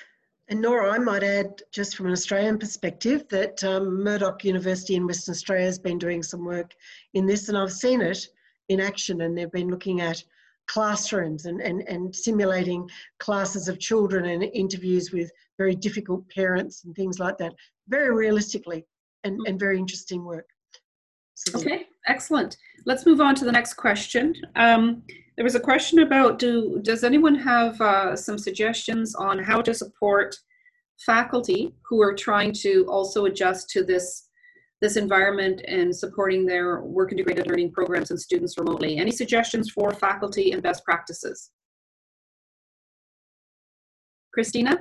And Nora, I might add, just from an Australian perspective, that um, Murdoch University in Western Australia has been doing some work in this, and I've seen it in action, and they've been looking at classrooms and, and, and simulating classes of children and interviews with very difficult parents and things like that, very realistically, and, and very interesting work. So okay, excellent. Let's move on to the next question. Um, there was a question about, do does anyone have uh, some suggestions on how to support faculty who are trying to also adjust to this this environment and supporting their work integrated learning programs and students remotely? Any suggestions for faculty and best practices? Christina?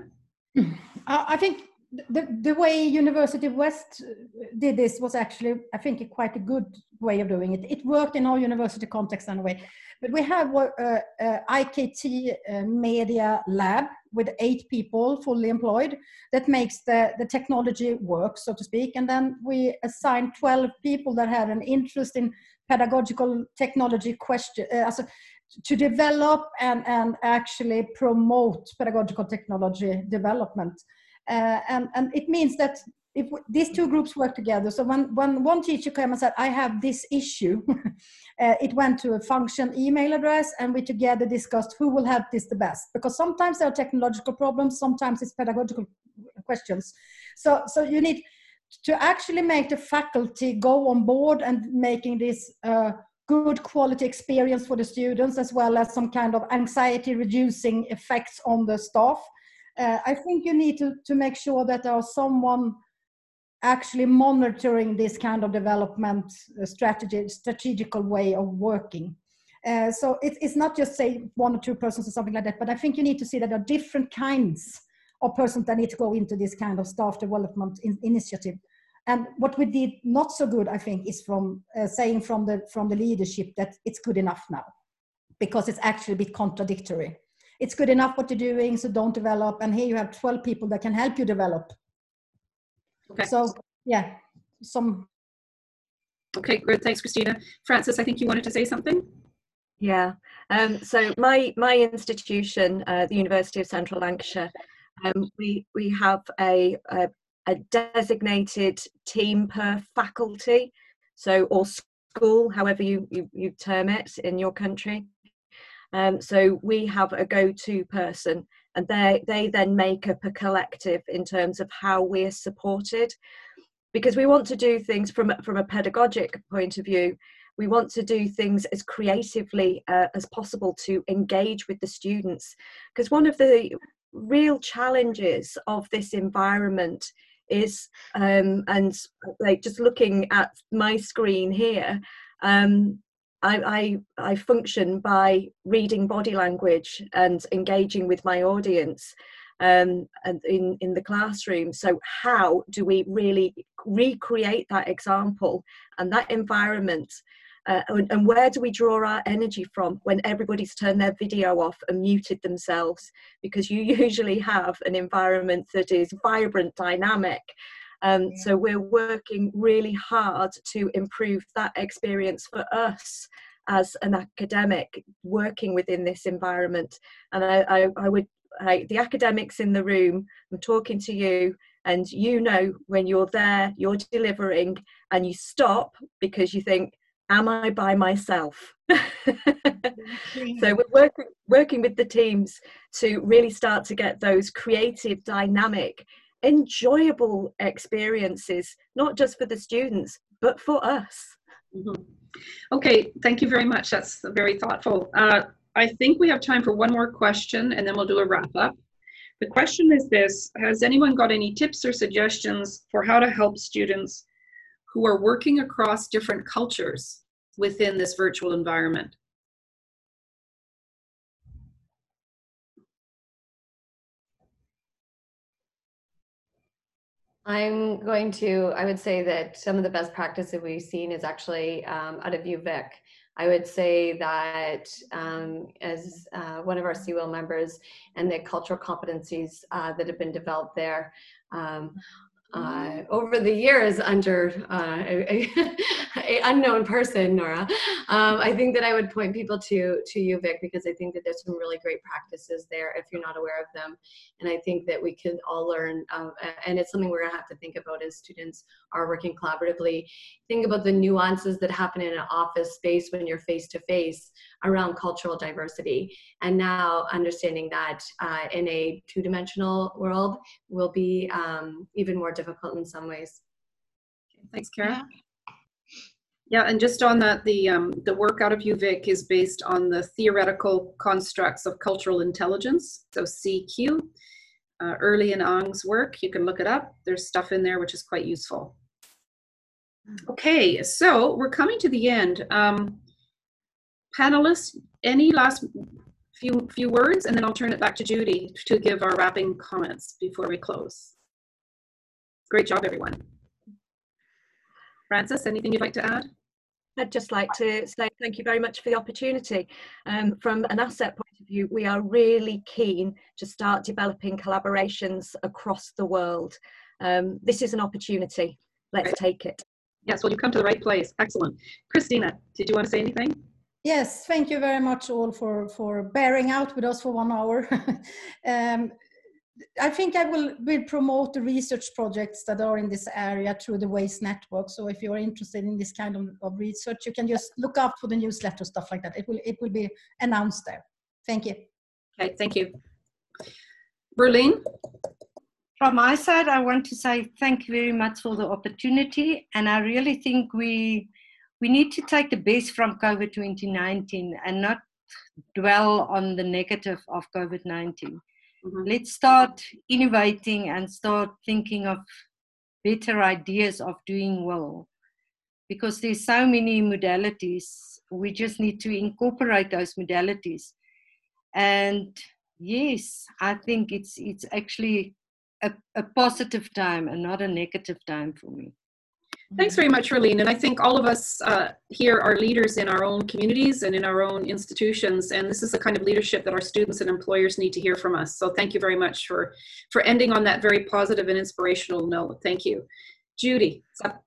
I think the, the way University of West did this was actually, I think, quite a good way of doing it. It worked in our university context anyway. But we have a, a I K T uh, media lab with eight people fully employed that makes the, the technology work, so to speak. And then we assigned twelve people that had an interest in pedagogical technology question, uh, also to develop and, and actually promote pedagogical technology development. Uh, and, and it means that if these two groups work together, so when, when one teacher came and said, I have this issue, uh, it went to a function email address, and we together discussed who will help this the best. Because sometimes there are technological problems, sometimes it's pedagogical questions. So, so you need to actually make the faculty go on board and making this uh, good quality experience for the students, as well as some kind of anxiety reducing effects on the staff. Uh, I think you need to, to make sure that there are someone actually monitoring this kind of development uh, strategy, strategical way of working. Uh, so it, it's not just say one or two persons or something like that, but I think you need to see that there are different kinds of persons that need to go into this kind of staff development in, initiative. And what we did not so good, I think, is from uh, saying from the, from the leadership that it's good enough now, because it's actually a bit contradictory. It's good enough what you're doing, so don't develop. And here you have twelve people that can help you develop. Okay. So, yeah, some. Okay, great. Thanks, Christina. Frances, I think you wanted to say something? Yeah. Um, so my my institution, uh, the University of Central Lancashire, um, we we have a, a a designated team per faculty, so or school, however you you, you term it in your country. Um, so we have a go-to person, and they they then make up a collective in terms of how we're supported, because we want to do things from from a pedagogic point of view. We want to do things as creatively uh, as possible to engage with the students, because one of the real challenges of this environment is, um, and like just looking at my screen here, um, I, I, I function by reading body language and engaging with my audience um, and in, in the classroom. So how do we really recreate that example and that environment? Uh, and, and where do we draw our energy from when everybody's turned their video off and muted themselves? Because you usually have an environment that is vibrant, dynamic. Um, so we're working really hard to improve that experience for us as an academic working within this environment. And I, I, I would, I, the academics in the room, I'm talking to you, and you know when you're there, you're delivering, and you stop because you think, am I by myself? So we're working, working with the teams to really start to get those creative, dynamic, enjoyable experiences, not just for the students, but for us. Mm-hmm. Okay, thank you very much. That's very thoughtful. Uh, I think we have time for one more question, and then we'll do a wrap up. The question is this: has anyone got any tips or suggestions for how to help students who are working across different cultures within this virtual environment? I'm going to, I would say that some of the best practice that we've seen is actually um, out of U Vic. I would say that um, as uh, one of our C W I L members, and the cultural competencies uh, that have been developed there, um, uh, over the years under uh, a, a unknown person, Nora. Um, I think that I would point people to, to U Vic, because I think that there's some really great practices there if you're not aware of them. And I think that we can all learn, uh, and it's something we're gonna have to think about as students are working collaboratively. Think about the nuances that happen in an office space when you're face to face around cultural diversity. And now understanding that uh, in a two-dimensional world will be um, even more difficult in some ways. Thanks, Kara. Yeah, and just on that, the, um, the work out of U Vic is based on the theoretical constructs of cultural intelligence, so C Q. Uh, Early and Ang's work, you can look it up. There's stuff in there which is quite useful. Okay, so we're coming to the end. Um, panelists, any last few, few words, and then I'll turn it back to Judy to give our wrapping comments before we close. Great job, everyone. Frances, anything you'd like to add? I'd just like to say thank you very much for the opportunity. Um, from an asset point of view, we are really keen to start developing collaborations across the world. Um, this is an opportunity. Let's right. take it. Yes, well, you've come to the right place. Excellent. Christina, did you want to say anything? Yes, thank you very much all for, for bearing out with us for one hour. um, I think I will, will promote the research projects that are in this area through the WASTE network. So if you're interested in this kind of, of research, you can just look out for the newsletter, stuff like that. It will, it will be announced there. Thank you. Okay, thank you. Berlin? From my side, I want to say thank you very much for the opportunity. And I really think we, we need to take the best from COVID twenty nineteen and not dwell on the negative of COVID nineteen. Mm-hmm. Let's start innovating and start thinking of better ideas of doing well, because there's so many modalities. We just need to incorporate those modalities. And yes, I think it's it's actually a, a positive time and not a negative time for me. Thanks very much, Berlin. And I think all of us uh, here are leaders in our own communities and in our own institutions. And this is the kind of leadership that our students and employers need to hear from us. So thank you very much for, for ending on that very positive and inspirational note. Thank you. Judy.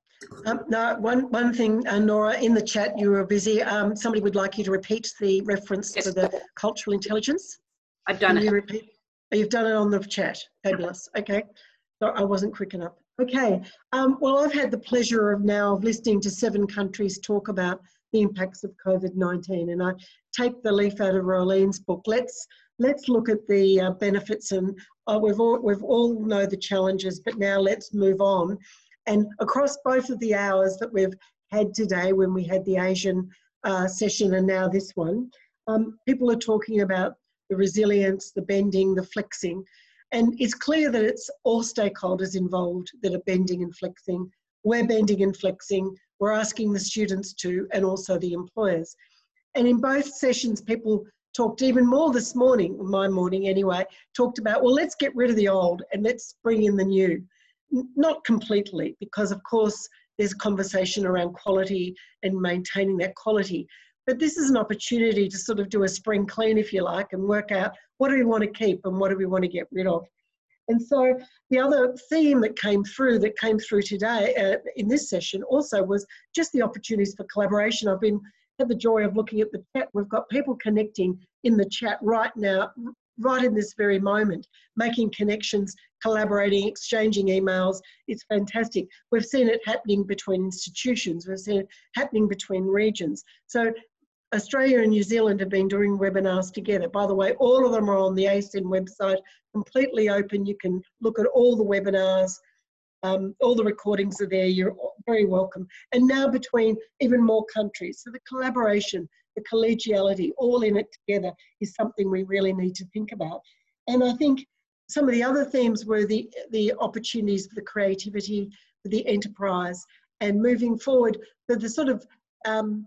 Um, no, one, one thing, uh, Nora, in the chat, you were busy. Um, somebody would like you to repeat the reference yes. to the cultural intelligence. I've done Can it. You repeat? Oh, you've done it on the chat. Fabulous. Okay. So I wasn't quick enough. Okay, um, well, I've had the pleasure of now of listening to seven countries talk about the impacts of COVID nineteen, and I take the leaf out of Rolene's book. Let's let's look at the uh, benefits, and uh, we've all we've all know the challenges, but now let's move on. And across both of the hours that we've had today, when we had the Asian uh, session and now this one, um, people are talking about the resilience, the bending, the flexing. And it's clear that it's all stakeholders involved that are bending and flexing. We're bending and flexing. We're asking the students to, and also the employers. And in both sessions, people talked even more this morning, my morning anyway, talked about, well, let's get rid of the old and let's bring in the new. Not completely, because of course, there's a conversation around quality and maintaining that quality. But this is an opportunity to sort of do a spring clean, if you like, and work out what do we want to keep and what do we want to get rid of. And so the other theme that came through, that came through today uh, in this session also was just the opportunities for collaboration. I've been had the joy of looking at the chat. We've got people connecting in the chat right now, right in this very moment, making connections, collaborating, exchanging emails. It's fantastic. We've seen it happening between institutions. We've seen it happening between regions. So Australia and New Zealand have been doing webinars together. By the way, all of them are on the A S I N website, completely open. You can look at all the webinars. Um, all the recordings are there. You're very welcome. And now between even more countries. So the collaboration, the collegiality, all in it together is something we really need to think about. And I think some of the other themes were the, the opportunities for the creativity, for the enterprise, and moving forward for the sort of um,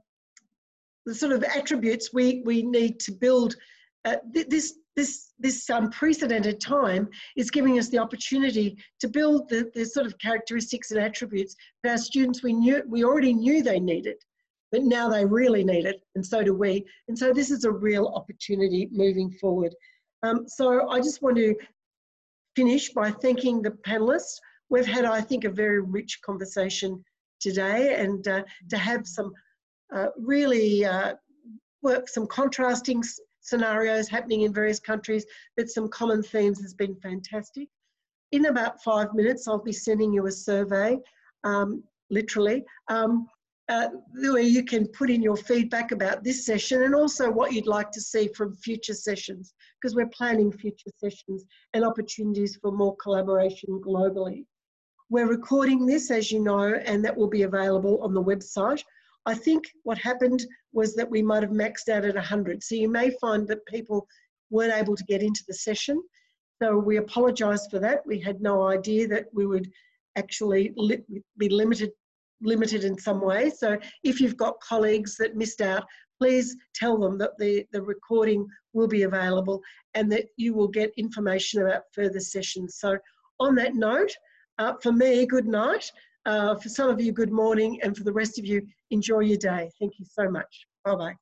the sort of attributes we, we need to build. Uh, this, this, this unprecedented time is giving us the opportunity to build the, the sort of characteristics and attributes that our students, we knew, we already knew they needed, but now they really need it, and so do we. And so this is a real opportunity moving forward. Um, so I just want to finish by thanking the panelists. we've had, I think, a very rich conversation today, and uh, to have some uh, really uh, work, some contrasting scenarios happening in various countries, but some common themes has been fantastic. In about five minutes, I'll be sending you a survey, um, literally, um, uh, where you can put in your feedback about this session and also what you'd like to see from future sessions, because we're planning future sessions and opportunities for more collaboration globally. We're recording this, as you know, and that will be available on the website. I think what happened was that we might have maxed out at one hundred. So you may find that people weren't able to get into the session. So we apologise for that. We had no idea that we would actually li be limited, limited in some way. So if you've got colleagues that missed out, please tell them that the, the recording will be available and that you will get information about further sessions. So on that note, uh, for me, good night. Uh, for some of you, good morning. And for the rest of you, enjoy your day. Thank you so much. Bye-bye.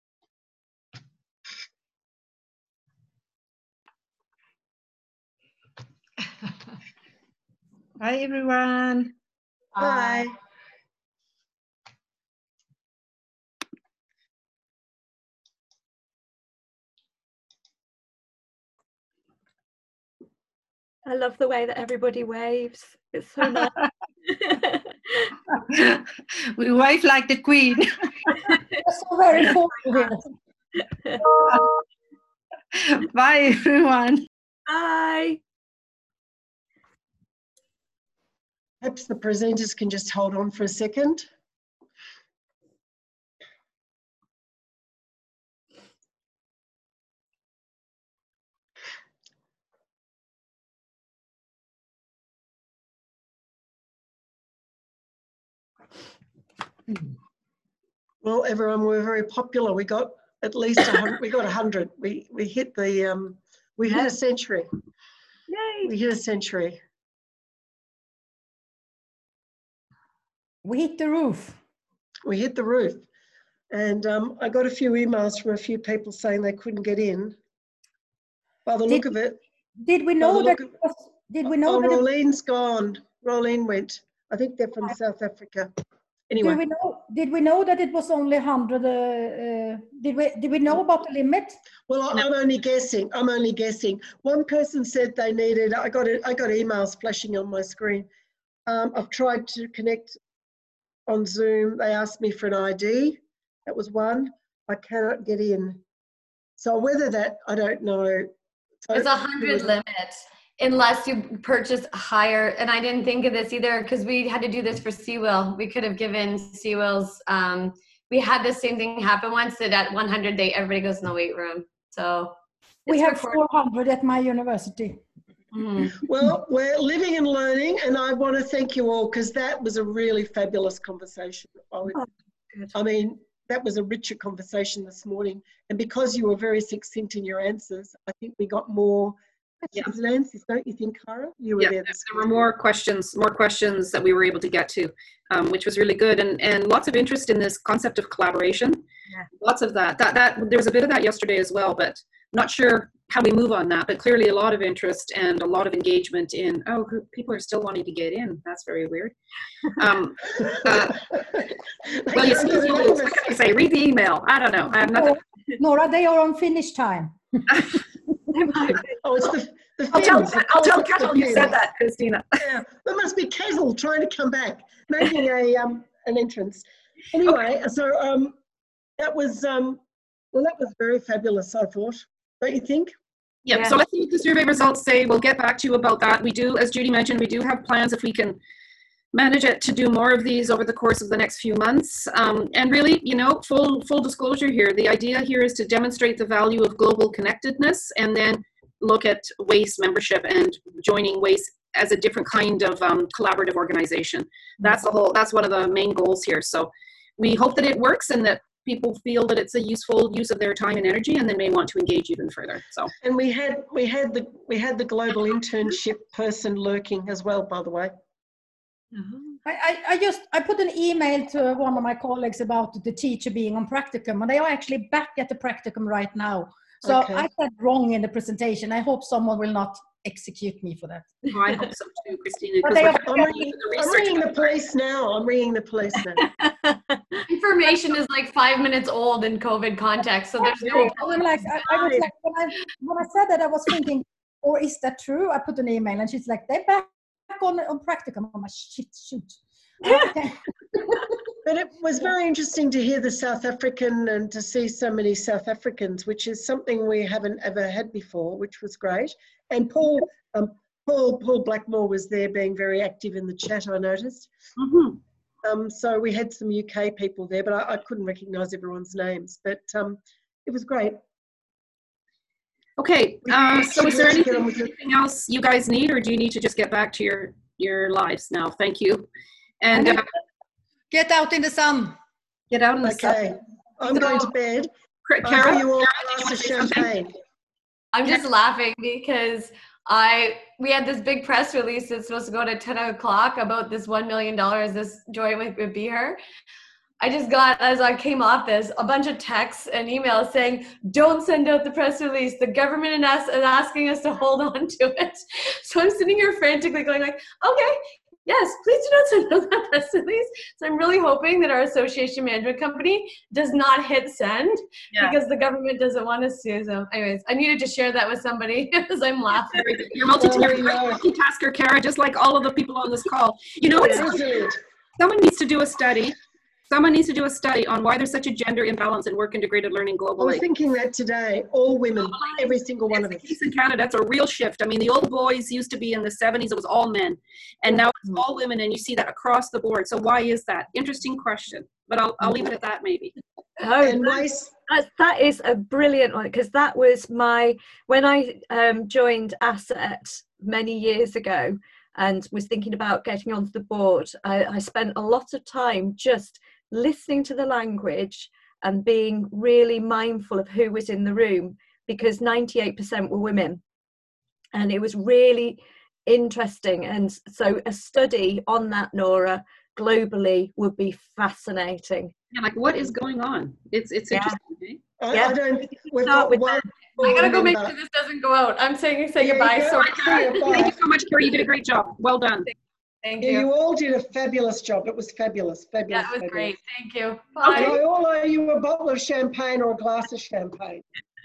Bye, everyone. Bye. I love the way that everybody waves. It's so nice. We wave like the Queen. That's so very formal here. Bye, everyone. Bye. Perhaps the presenters can just hold on for a second. Well, everyone, we were very popular. We got at least a hundred. We got a hundred. We we hit the um. We hit a century. Yay. We hit a century. We hit the roof. We hit the roof, and um, I got a few emails from a few people saying they couldn't get in. By the Did- look of it, Did we by know the that? look of- it was- Did we know oh, that? it- Rolene's gone. Rolene went. I think they're from South Africa. Anyway. Did we know? Did we know that it was only hundred? Uh, uh, did we? Did we know about the limit? Well, I- I'm only guessing. I'm only guessing. One person said they needed. I got it. I got emails flashing on my screen. Um, I've tried to connect on Zoom. They asked me for an I D. That was one. I cannot get in. So whether that, I don't know. So There's a hundred limit unless you purchase higher. And I didn't think of this either because we had to do this for Seawell. We could have given Seawell's. Um, we had the same thing happen once that at one hundred day everybody goes in the weight room. So We it's have recorded. four hundred at my university. Mhm. Well, we're living and learning, and I want to thank you all because that was a really fabulous conversation. I, would, Oh, good. I mean, that was a richer conversation this morning, and because you were very succinct in your answers, I think we got more questions and answers, don't you think, Cara? You were Yeah, there there this there were morning. more questions, more questions that we were able to get to, um, which was really good, and and lots of interest in this concept of collaboration. Yeah. Lots of that. That that there was a bit of that yesterday as well, but not sure how we move on that. But clearly, a lot of interest and a lot of engagement in. Oh, who- people are still wanting to get in. That's very weird. Um, uh, well, you see, what can I say? Read the email. I don't know. I have nothing. Nora, they are on finish time. Oh, it's the, the I'll tell, Finns. I'll tell It's the Kettle you said Finns. that, Christina. Yeah, there must be Kettle trying to come back, making a um an entrance. Anyway, so um that was um well that was very fabulous, I thought. Don't you think? Yeah, Yeah. so let's see what the survey results say. We'll get back to you about that. We do, as Judy mentioned, we do have plans if we can manage it to do more of these over the course of the next few months. Um, and really, you know, full full disclosure here, the idea here is to demonstrate the value of global connectedness and then look at WAIS membership and joining WAIS as a different kind of um, collaborative organization. That's the whole, that's one of the main goals here. So we hope that it works and that people feel that it's a useful use of their time and energy and then may want to engage even further. So. And we had we had the we had the global internship person lurking as well, by the way. I, I, I just I put an email to one of my colleagues about the teacher being on practicum, and they are actually back at the practicum right now. So Okay. I said wrong in the presentation. I hope someone will not execute me for that. Oh, I hope so too, Christina. But 'cause they we're are- having I'm to do ringing, the I'm research ringing the on- police now. I'm ringing the police now. Information is like five minutes old in COVID context, so there's no. And I'm like, I, I was like, when I, when I said that, I was thinking, or is that true? I put an email, and she's like, they're back on, on practicum. I'm like, shit, shoot. Okay. But it was very interesting to hear the South African and to see so many South Africans, which is something we haven't ever had before, which was great. And Paul, um, Paul, Paul Blackmore was there being very active in the chat, I noticed. Mhm. Um, so we had some U K people there, but I, I couldn't recognise everyone's names. But um, it was great. Okay, uh, so is there Should we get on anything, with it? anything else you guys need, or do you need to just get back to your, your lives now? Thank you. And uh, Get out in the sun. get out in the sun. Okay, I'm going to bed. Kara, I owe Kara, you all Kara, a did you glass want of to say something? champagne. I'm just laughing because I we had this big press release that's supposed to go to ten o'clock about this one million dollars, this joint with, with Be Her. I just got, as I came off this, a bunch of texts and emails saying, don't send out the press release. The government is ask, is asking us to hold on to it. So I'm sitting here frantically going like, okay, yes, please do not send out that press release. So I'm really hoping that our association management company does not hit send Yeah. because the government doesn't want us to. So anyways, I needed to share that with somebody as I'm laughing. You're multi- Oh, you're a we great know. multitasker, Kara, just like all of the people on this call. You know, it's, Brilliant. someone needs to do a study. Someone needs to do a study on why there's such a gender imbalance in work integrated learning I was globally. thinking that today, all women, every single one of It's us. the case in Canada. It's a real shift. I mean, the old boys used to be in the seventies, it was all men. And now it's all women, and you see that across the board. So why is that? Interesting question. But I'll, I'll leave it at that maybe. Oh, And that, waste, that, that is a brilliant one, because that was my, when I um, joined Asset many years ago and was thinking about getting onto the board, I, I spent a lot of time just listening to the language and being really mindful of who was in the room, because ninety-eight percent were women. And it was really interesting. And so a study on that, Nora, globally would be fascinating. Yeah, like what is going on? It's it's Yeah. interesting. Eh? I, Yeah. I don't, we've Start got with one. I gotta go make member. sure this doesn't go out. I'm saying say Yeah, goodbye. you So go. See you, bye. Thank you so much, Kara. You did a great job. Well done. thank Yeah, you. you all did a fabulous job. It was fabulous, fabulous, That was fabulous. great. Thank you. And Bye. I all owe you a bottle of champagne or a glass of champagne.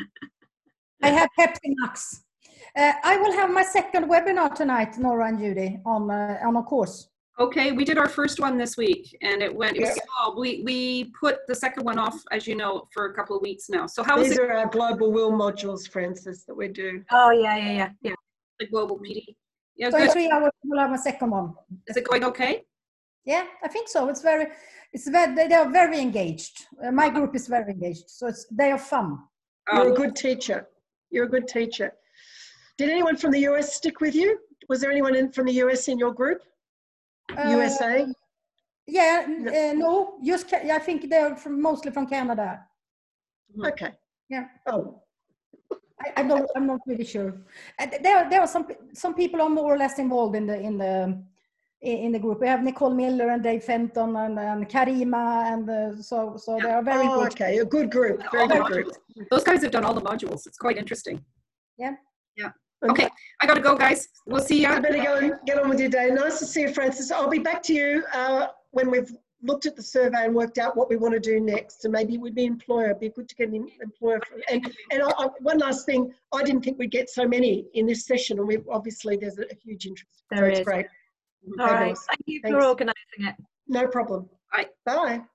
I have Pepsi Max. Uh, I will have my second webinar tonight, Nora and Judy, on uh, on a course. Okay, we did our first one this week, and it went. It was Yeah. small. We we put the second one off, as you know, for a couple of weeks now. So how is These it are our global will modules, Francis, that we're doing. Oh, yeah, yeah, yeah, yeah. the global P D? Yeah, So in good. three hours, we'll have my second one. Is it going okay? Yeah, I think so. It's very, it's very, they are very engaged. Uh, my group is very engaged, so it's they are fun. You're Um, a good teacher. You're a good teacher. Did anyone from the U S stick with you? Was there anyone in, from the U S in your group? U S A? Uh, yeah, n- uh, no, just Ca- I think they're from, mostly from Canada. Okay. Yeah. Oh, I, I don't, I'm not really sure. Uh, th- there, there are some some people are more or less involved in the in the in in the group. We have Nicole Miller and Dave Fenton and, and Karima, and uh, so so they are very oh good. okay. A good group. Very all the good group. modules. Those guys have done all the modules. It's quite interesting. Yeah. Yeah. Okay, I gotta go, guys. We'll see I you. better go and get on with your day. Nice to see you, Francis. I'll be back to you uh, when we've looked at the survey and worked out what we want to do next. So maybe it would be employer. It'd be good to get an employer. For, and and I, I, one last thing, I didn't think we'd get so many in this session, and we obviously there's a, a huge interest. There so it's is. great. All right. Fabulous. Thank you Thanks. for organising it. No problem. Bye. Bye.